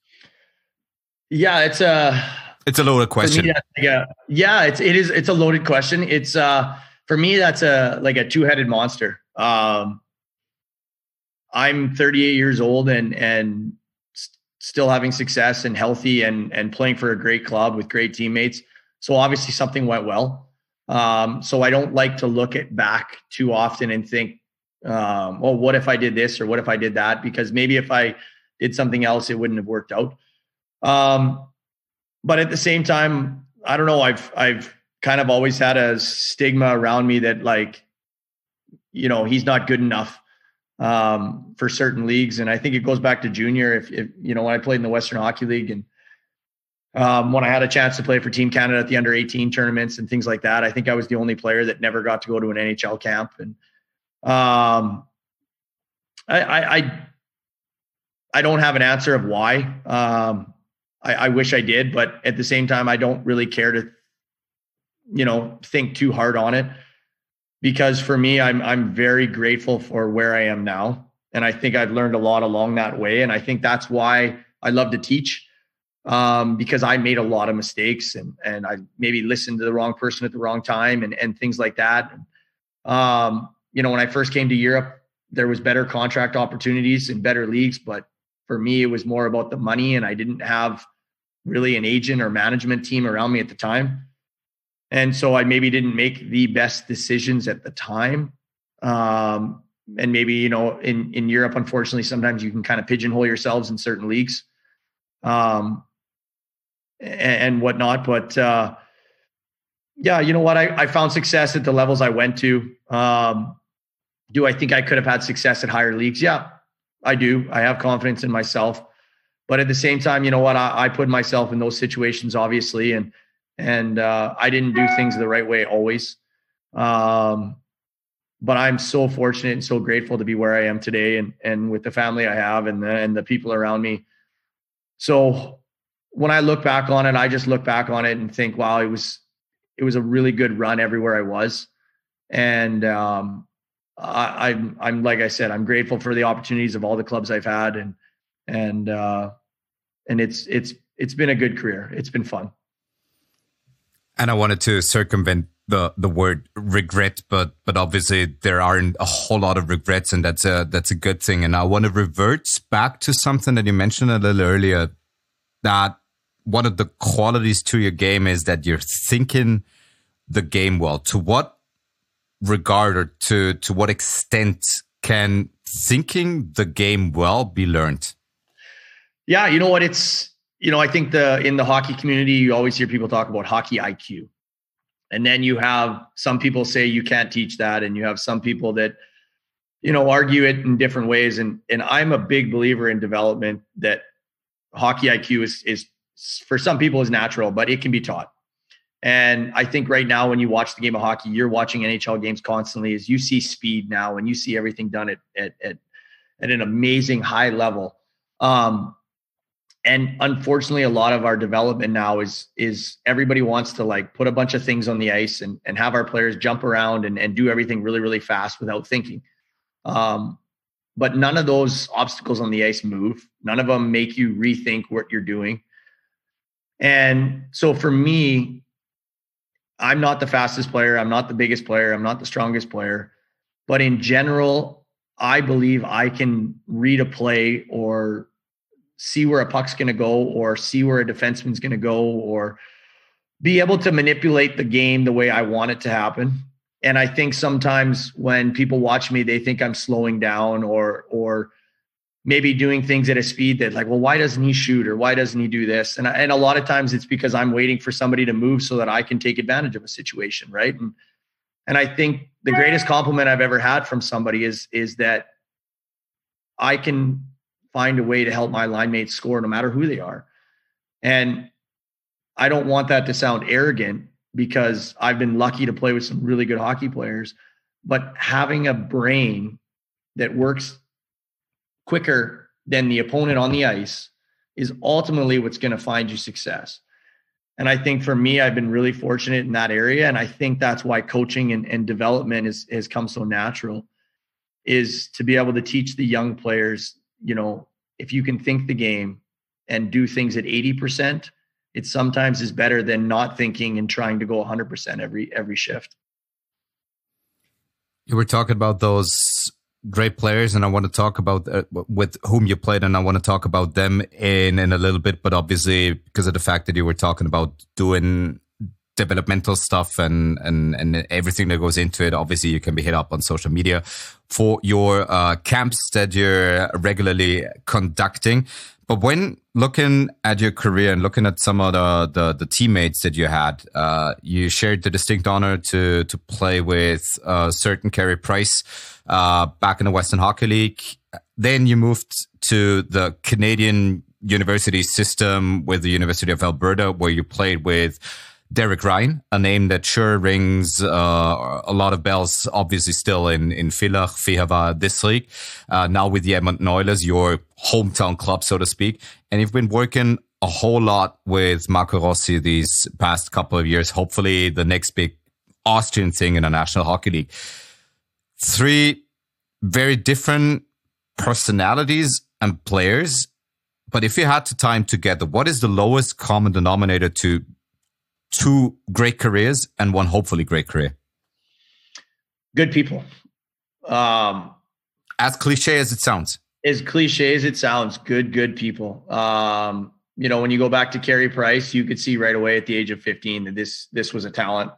Yeah, it's a it's a loaded question. Me, yeah, yeah, it's it is it's a loaded question. It's uh for me that's a like a two-headed monster. Um, I'm thirty-eight years old and and. still having success and healthy and and playing for a great club with great teammates. So obviously something went well. Um, so I don't like to look at back too often and think, um, well, what if I did this or what if I did that? Because maybe if I did something else, it wouldn't have worked out. Um, but at the same time, I don't know. I've I've kind of always had a stigma around me that like, you know, he's not good enough um, for certain leagues. And I think it goes back to junior. If, if, you know, when I played in the Western Hockey League and um, when I had a chance to play for Team Canada at the under eighteen tournaments and things like that, I think I was the only player that never got to go to an N H L camp. And um, I, I, I, I don't have an answer of why. Um, I, I wish I did, but at the same time, I don't really care to, you know, think too hard on it. Because for me, I'm I'm very grateful for where I am now. And I think I've learned a lot along that way. And I think that's why I love to teach, um, because I made a lot of mistakes and and I maybe listened to the wrong person at the wrong time and, and things like that. Um, you know, when I first came to Europe, there was better contract opportunities and better leagues. But for me, it was more about the money. And I didn't have really an agent or management team around me at the time. And so I maybe didn't make the best decisions at the time. Um, and maybe, you know, in, in Europe, unfortunately, sometimes you can kind of pigeonhole yourselves in certain leagues um, and, and whatnot. But uh, yeah, you know what? I, I found success at the levels I went to. Um, do I think I could have had success at higher leagues? Yeah, I do. I have confidence in myself. But at the same time, you know what? I, I put myself in those situations, obviously. And And uh, I didn't do things the right way always. Um, but I'm so fortunate and so grateful to be where I am today and, and with the family I have and the, and the people around me. So when I look back on it, I just look back on it and think, wow, it was, it was a really good run everywhere I was. And um, I, I'm, I'm, like I said, I'm grateful for the opportunities of all the clubs I've had. And, and, uh, and it's, it's, it's been a good career. It's been fun. And I wanted to circumvent the, the word regret, but but obviously there aren't a whole lot of regrets, and that's a that's a good thing. And I want to revert back to something that you mentioned a little earlier, that one of the qualities to your game is that you're thinking the game well. To what regard or to to what extent can thinking the game well be learned? Yeah, you know what, it's You know, I think the in the hockey community, you always hear people talk about hockey I Q. And then you have some people say you can't teach that. And you have some people that, you know, argue it in different ways. And and I'm a big believer in development, that hockey I Q is, is for some people is natural, but it can be taught. And I think right now when you watch the game of hockey, you're watching N H L games constantly, as you see speed now and you see everything done at at at, at an amazing high level. Um, And unfortunately, a lot of our development now is is everybody wants to like put a bunch of things on the ice and, and have our players jump around and, and do everything really, really fast without thinking. Um, but none of those obstacles on the ice move. None of them make you rethink what you're doing. And so for me, I'm not the fastest player. I'm not the biggest player. I'm not the strongest player. But in general, I believe I can read a play or see where a puck's going to go or see where a defenseman's going to go or be able to manipulate the game the way I want it to happen. And I think sometimes when people watch me, they think I'm slowing down or or maybe doing things at a speed that like, well, why doesn't he shoot or why doesn't he do this? And, and a lot of times it's because I'm waiting for somebody to move so that I can take advantage of a situation, right? And and I think the greatest compliment I've ever had from somebody is is that I can find a way to help my line mates score no matter who they are. And I don't want that to sound arrogant because I've been lucky to play with some really good hockey players, but having a brain that works quicker than the opponent on the ice is ultimately what's going to find you success. And I think for me, I've been really fortunate in that area. And I think that's why coaching and, and development is, has come so natural, is to be able to teach the young players, you know, if you can think the game and do things at eighty percent, it sometimes is better than not thinking and trying to go one hundred percent every every shift. You were talking about those great players, and I want to talk about uh, with whom you played, and I want to talk about them in, in a little bit. But obviously, because of the fact that you were talking about doing developmental stuff and and and everything that goes into it, obviously you can be hit up on social media for your uh, camps that you're regularly conducting. But when looking at your career and looking at some of the, the, the teammates that you had, uh, you shared the distinct honor to to play with uh, certain Carey Price uh, back in the Western Hockey League. Then you moved to the Canadian university system with the University of Alberta, where you played with Derek Ryan, a name that sure rings uh, a lot of bells, obviously still in, in Villach, Vihava, this league. Uh, now with the Edmonton Oilers, your hometown club, so to speak. And you've been working a whole lot with Marco Rossi these past couple of years. Hopefully the next big Austrian thing in the National Hockey League. Three very different personalities and players. But if you had to tie them together, what is the lowest common denominator to two great careers and one hopefully great career? Good people. Um, as cliche as it sounds. As cliche as it sounds, good, good people. Um, you know, when you go back to Carey Price, you could see right away at the age of fifteen that this this was a talent,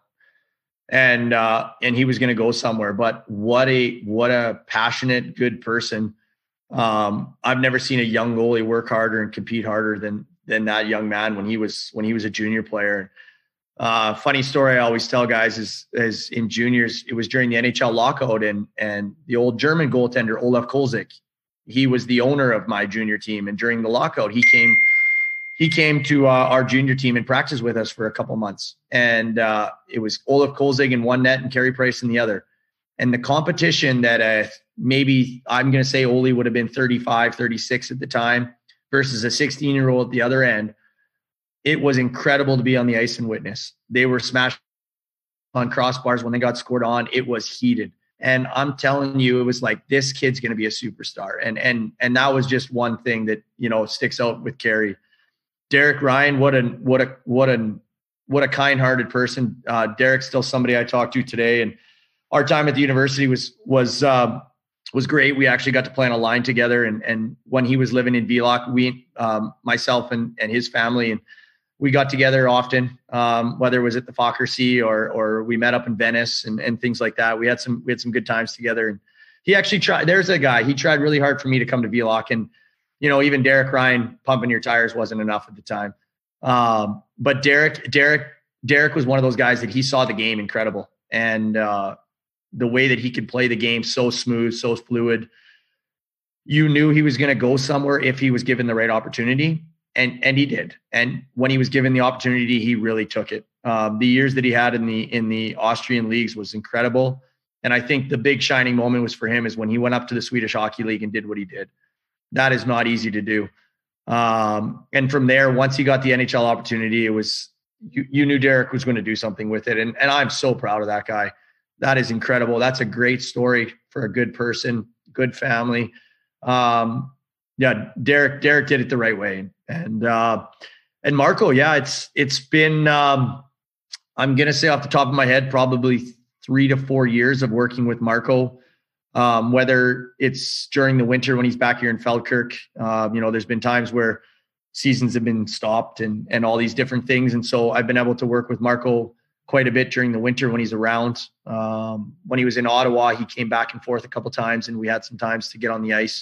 and uh, and he was going to go somewhere. But what a what a passionate, good person. Um, I've never seen a young goalie work harder and compete harder than than that young man when he was when he was a junior player. Uh, funny story I always tell guys is, is in juniors, it was during the N H L lockout, and and the old German goaltender, Olaf Kolzig, he was the owner of my junior team. And during the lockout, he came he came to uh, our junior team and practiced with us for a couple months. And uh, it was Olaf Kolzig in one net and Carey Price in the other. And the competition that uh, maybe I'm going to say Oli would have been thirty-five, thirty-six at the time versus a sixteen-year-old at the other end. It was incredible to be on the ice and witness. They were smashed on crossbars when they got scored on. It was heated. And I'm telling you, it was like, this kid's going to be a superstar. And, and, and that was just one thing that, you know, sticks out with Carey. Derek Ryan, what a, what a, what a, what a kind-hearted person. Uh, Derek's still somebody I talk to today. And our time at the university was, was, um, was great. We actually got to play on a line together. And, and when he was living in Villach, we, um, myself and, and his family, and we got together often, um, whether it was at the Fokker Sea or or we met up in Venice and, and things like that. We had some we had some good times together. And he actually tried. There's a guy. He tried really hard for me to come to Villach, and you know, even Derek Ryan pumping your tires wasn't enough at the time. Um, but Derek, Derek, Derek was one of those guys that he saw the game incredible, and uh, the way that he could play the game so smooth, so fluid. You knew he was going to go somewhere if he was given the right opportunity. And and he did. And when he was given the opportunity, he really took it. Um, the years that he had in the in the Austrian leagues was incredible. And I think the big shining moment was for him is when he went up to the Swedish Hockey League and did what he did. That is not easy to do. Um, and from there, once he got the N H L opportunity, it was you, you knew Derek was going to do something with it. And and I'm so proud of that guy. That is incredible. That's a great story for a good person, good family. Um, yeah, Derek Derek did it the right way. And uh, and Marco, yeah, it's it's been, um, I'm going to say off the top of my head, probably three to four years of working with Marco, um, whether it's during the winter when he's back here in Feldkirch. Uh, you know, there's been times where seasons have been stopped and, and all these different things. And so I've been able to work with Marco quite a bit during the winter when he's around. Um, when he was in Ottawa, he came back and forth a couple times, and we had some times to get on the ice.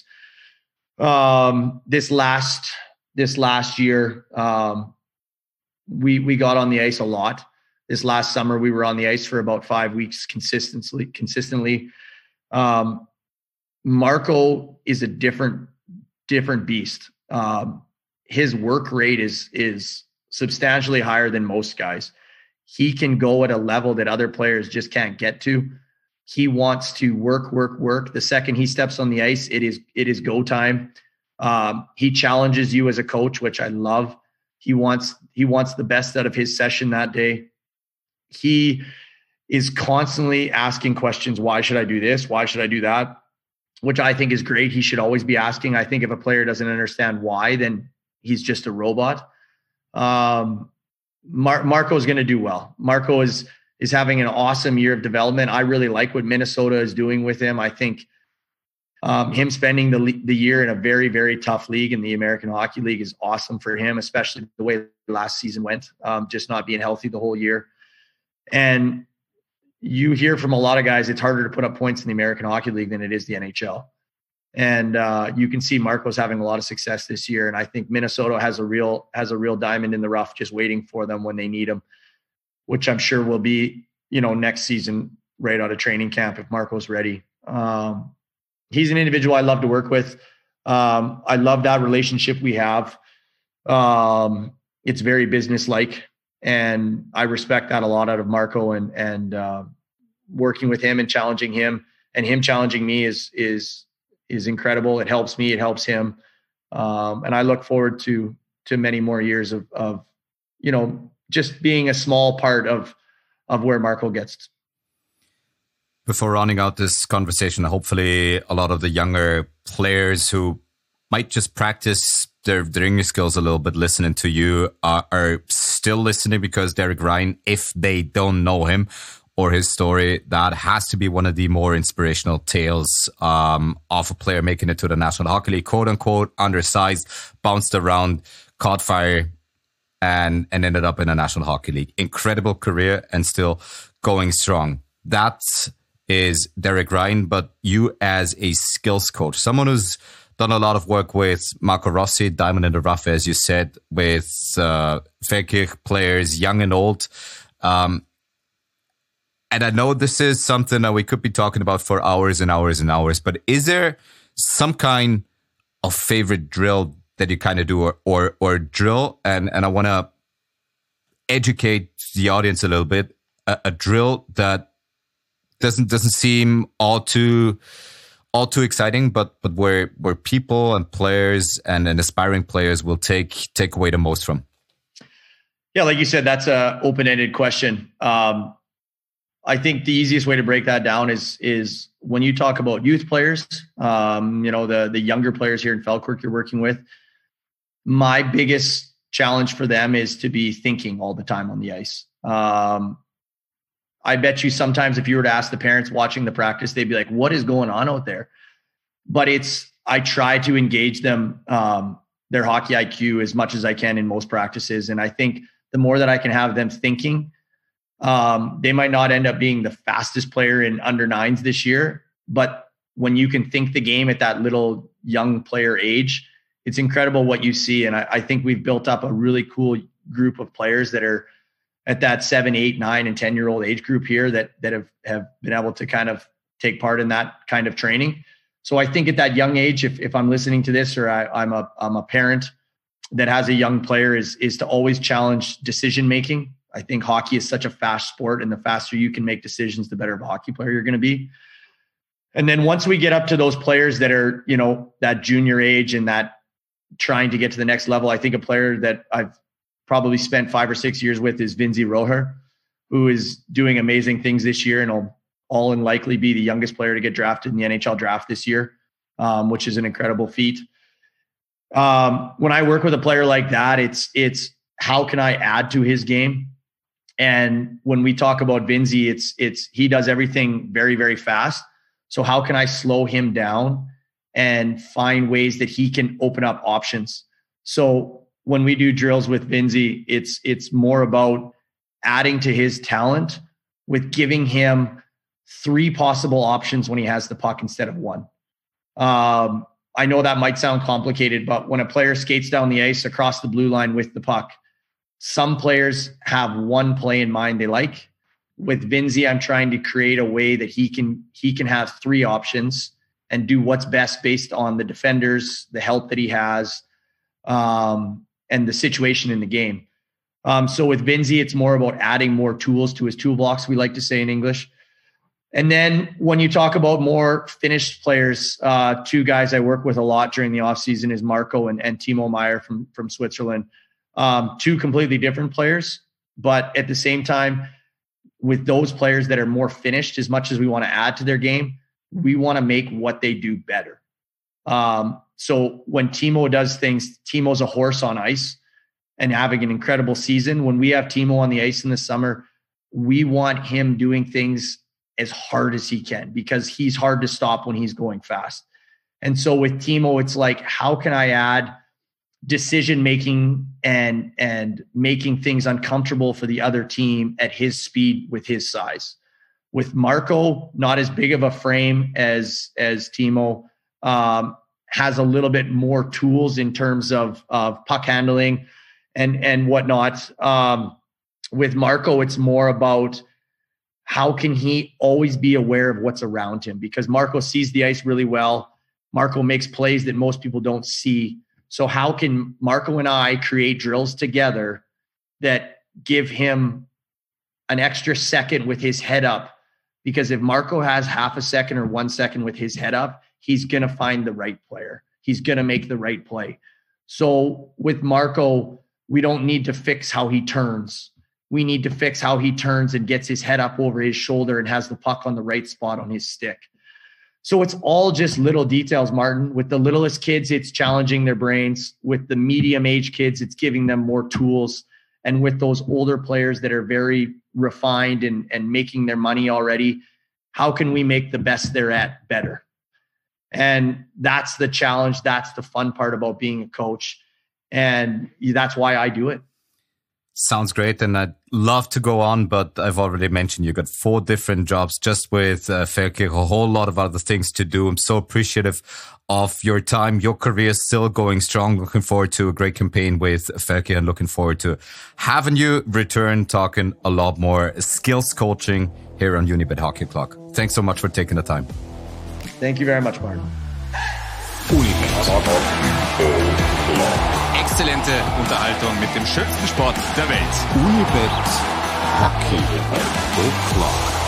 Um, this last this last year, um, we we got on the ice a lot. This last summer, we were on the ice for about five weeks consistently. Consistently, um, Marco is a different different beast. Um, his work rate is is substantially higher than most guys. He can go at a level that other players just can't get to. He wants to work, work, work. The second he steps on the ice, it is it is go time. Um, he challenges you as a coach, which I love. He wants he wants the best out of his session that day. He is constantly asking questions. Why should I do this? Why should I do that? Which I think is great. He should always be asking. I think if a player doesn't understand why, then he's just a robot. Um, Mar- Marco is going to do well. Marco is is having an awesome year of development. I really like what Minnesota is doing with him. I think um, him spending the le- the year in a very, very tough league in the American Hockey League is awesome for him, especially the way last season went, um, just not being healthy the whole year. And you hear from a lot of guys, it's harder to put up points in the American Hockey League than it is the N H L. And uh, you can see Marco's having a lot of success this year. And I think Minnesota has a real has a real diamond in the rough just waiting for them when they need them, which I'm sure will be, you know, next season right out of training camp if Marco's ready. Um, he's an individual I love to work with. Um, I love that relationship we have. Um, it's very business-like, and I respect that a lot out of Marco, and and uh, working with him and challenging him and him challenging me is is is incredible. It helps me. It helps him. Um, and I look forward to, to many more years of, of, you know, just being a small part of, of where Marco gets. Before rounding out this conversation, hopefully a lot of the younger players who might just practice their, their English skills a little bit listening to you are, are still listening, because Derek Ryan, if they don't know him or his story, that has to be one of the more inspirational tales um, of a player making it to the National Hockey League, quote unquote, undersized, bounced around, caught fire, and, and ended up in the National Hockey League. Incredible career and still going strong. That is Derek Ryan, but you as a skills coach, someone who's done a lot of work with Marco Rossi, Diamond in the Rough, as you said, with uh, Feldkirch players, young and old. Um, And I know this is something that we could be talking about for hours and hours and hours, but is there some kind of favorite drill that you kind of do, or or, or drill? And, and I want to educate the audience a little bit. A, a drill that doesn't doesn't seem all too all too exciting, but but where where people and players and, and aspiring players will take take away the most from. Yeah, like you said, that's a open-ended question. Um, I think the easiest way to break that down is is when you talk about youth players, um, you know, the the younger players here in Feldkirch you're working with. My biggest challenge for them is to be thinking all the time on the ice. Um, I bet you sometimes if you were to ask the parents watching the practice, they'd be like, "What is going on out there?" But it's I try to engage them, um, their hockey I Q as much as I can in most practices, and I think the more that I can have them thinking. Um, they might not end up being the fastest player in under nines this year, but when you can think the game at that little young player age, it's incredible what you see. And I, I think we've built up a really cool group of players that are at that seven, eight, nine, and ten year old age group here that that have, have been able to kind of take part in that kind of training. So I think at that young age, if if I'm listening to this or I, I'm a I'm a parent that has a young player, is is to always challenge decision making. I think hockey is such a fast sport, and the faster you can make decisions, the better of a hockey player you're going to be. And then once we get up to those players that are, you know, that junior age and that trying to get to the next level, I think a player that I've probably spent five or six years with is Vinzi Roher, who is doing amazing things this year and will all and likely be the youngest player to get drafted in the N H L draft this year, um, which is an incredible feat. Um, when I work with a player like that, it's, it's, how can I add to his game? And when we talk about Vinzi, it's it's he does everything very, very fast. So how can I slow him down and find ways that he can open up options? So when we do drills with Vinzi, it's it's more about adding to his talent with giving him three possible options when he has the puck instead of one. Um, I know that might sound complicated, but when a player skates down the ice across the blue line with the puck, some players have one play in mind they like. With Vinzi, I'm trying to create a way that he can he can have three options and do what's best based on the defenders, the help that he has, um, and the situation in the game. Um, so with Vinzi, it's more about adding more tools to his toolbox, we like to say in English. And then when you talk about more finished players, uh, two guys I work with a lot during the offseason is Marco and, and Timo Meier from, from Switzerland. Um, two completely different players, but at the same time, with those players that are more finished, as much as we want to add to their game, we want to make what they do better. Um, so when Timo does things, Timo's a horse on ice and having an incredible season. When we have Timo on the ice in the summer, we want him doing things as hard as he can because he's hard to stop when he's going fast. And so with Timo, it's like, how can I add decision-making and, and making things uncomfortable for the other team at his speed with his size? With Marco, not as big of a frame as, as Timo, um, has a little bit more tools in terms of, of puck handling and, and whatnot. Um, with Marco, it's more about how can he always be aware of what's around him, because Marco sees the ice really well. Marco makes plays that most people don't see. So how can Marco and I create drills together that give him an extra second with his head up? Because if Marco has half a second or one second with his head up, he's going to find the right player. He's going to make the right play. So with Marco, we don't need to fix how he turns. We need to fix how he turns and gets his head up over his shoulder and has the puck on the right spot on his stick. So it's all just little details, Martin. With the littlest kids, it's challenging their brains. With the medium age kids, it's giving them more tools. And with those older players that are very refined and, and making their money already, how can we make the best they're at better? And that's the challenge. That's the fun part about being a coach. And that's why I do it. Sounds great. And I'd love to go on, but I've already mentioned you got four different jobs just with uh, Feldkirch, a whole lot of other things to do. I'm so appreciative of your time. Your career is still going strong. Looking forward to a great campaign with Feldkirch and looking forward to having you return talking a lot more skills coaching here on Unibet Hockey Clock. Thanks so much for taking the time. Thank you very much, Martin. Exzellente Unterhaltung mit dem schönsten Sport der Welt. Unibet Hockey Clock.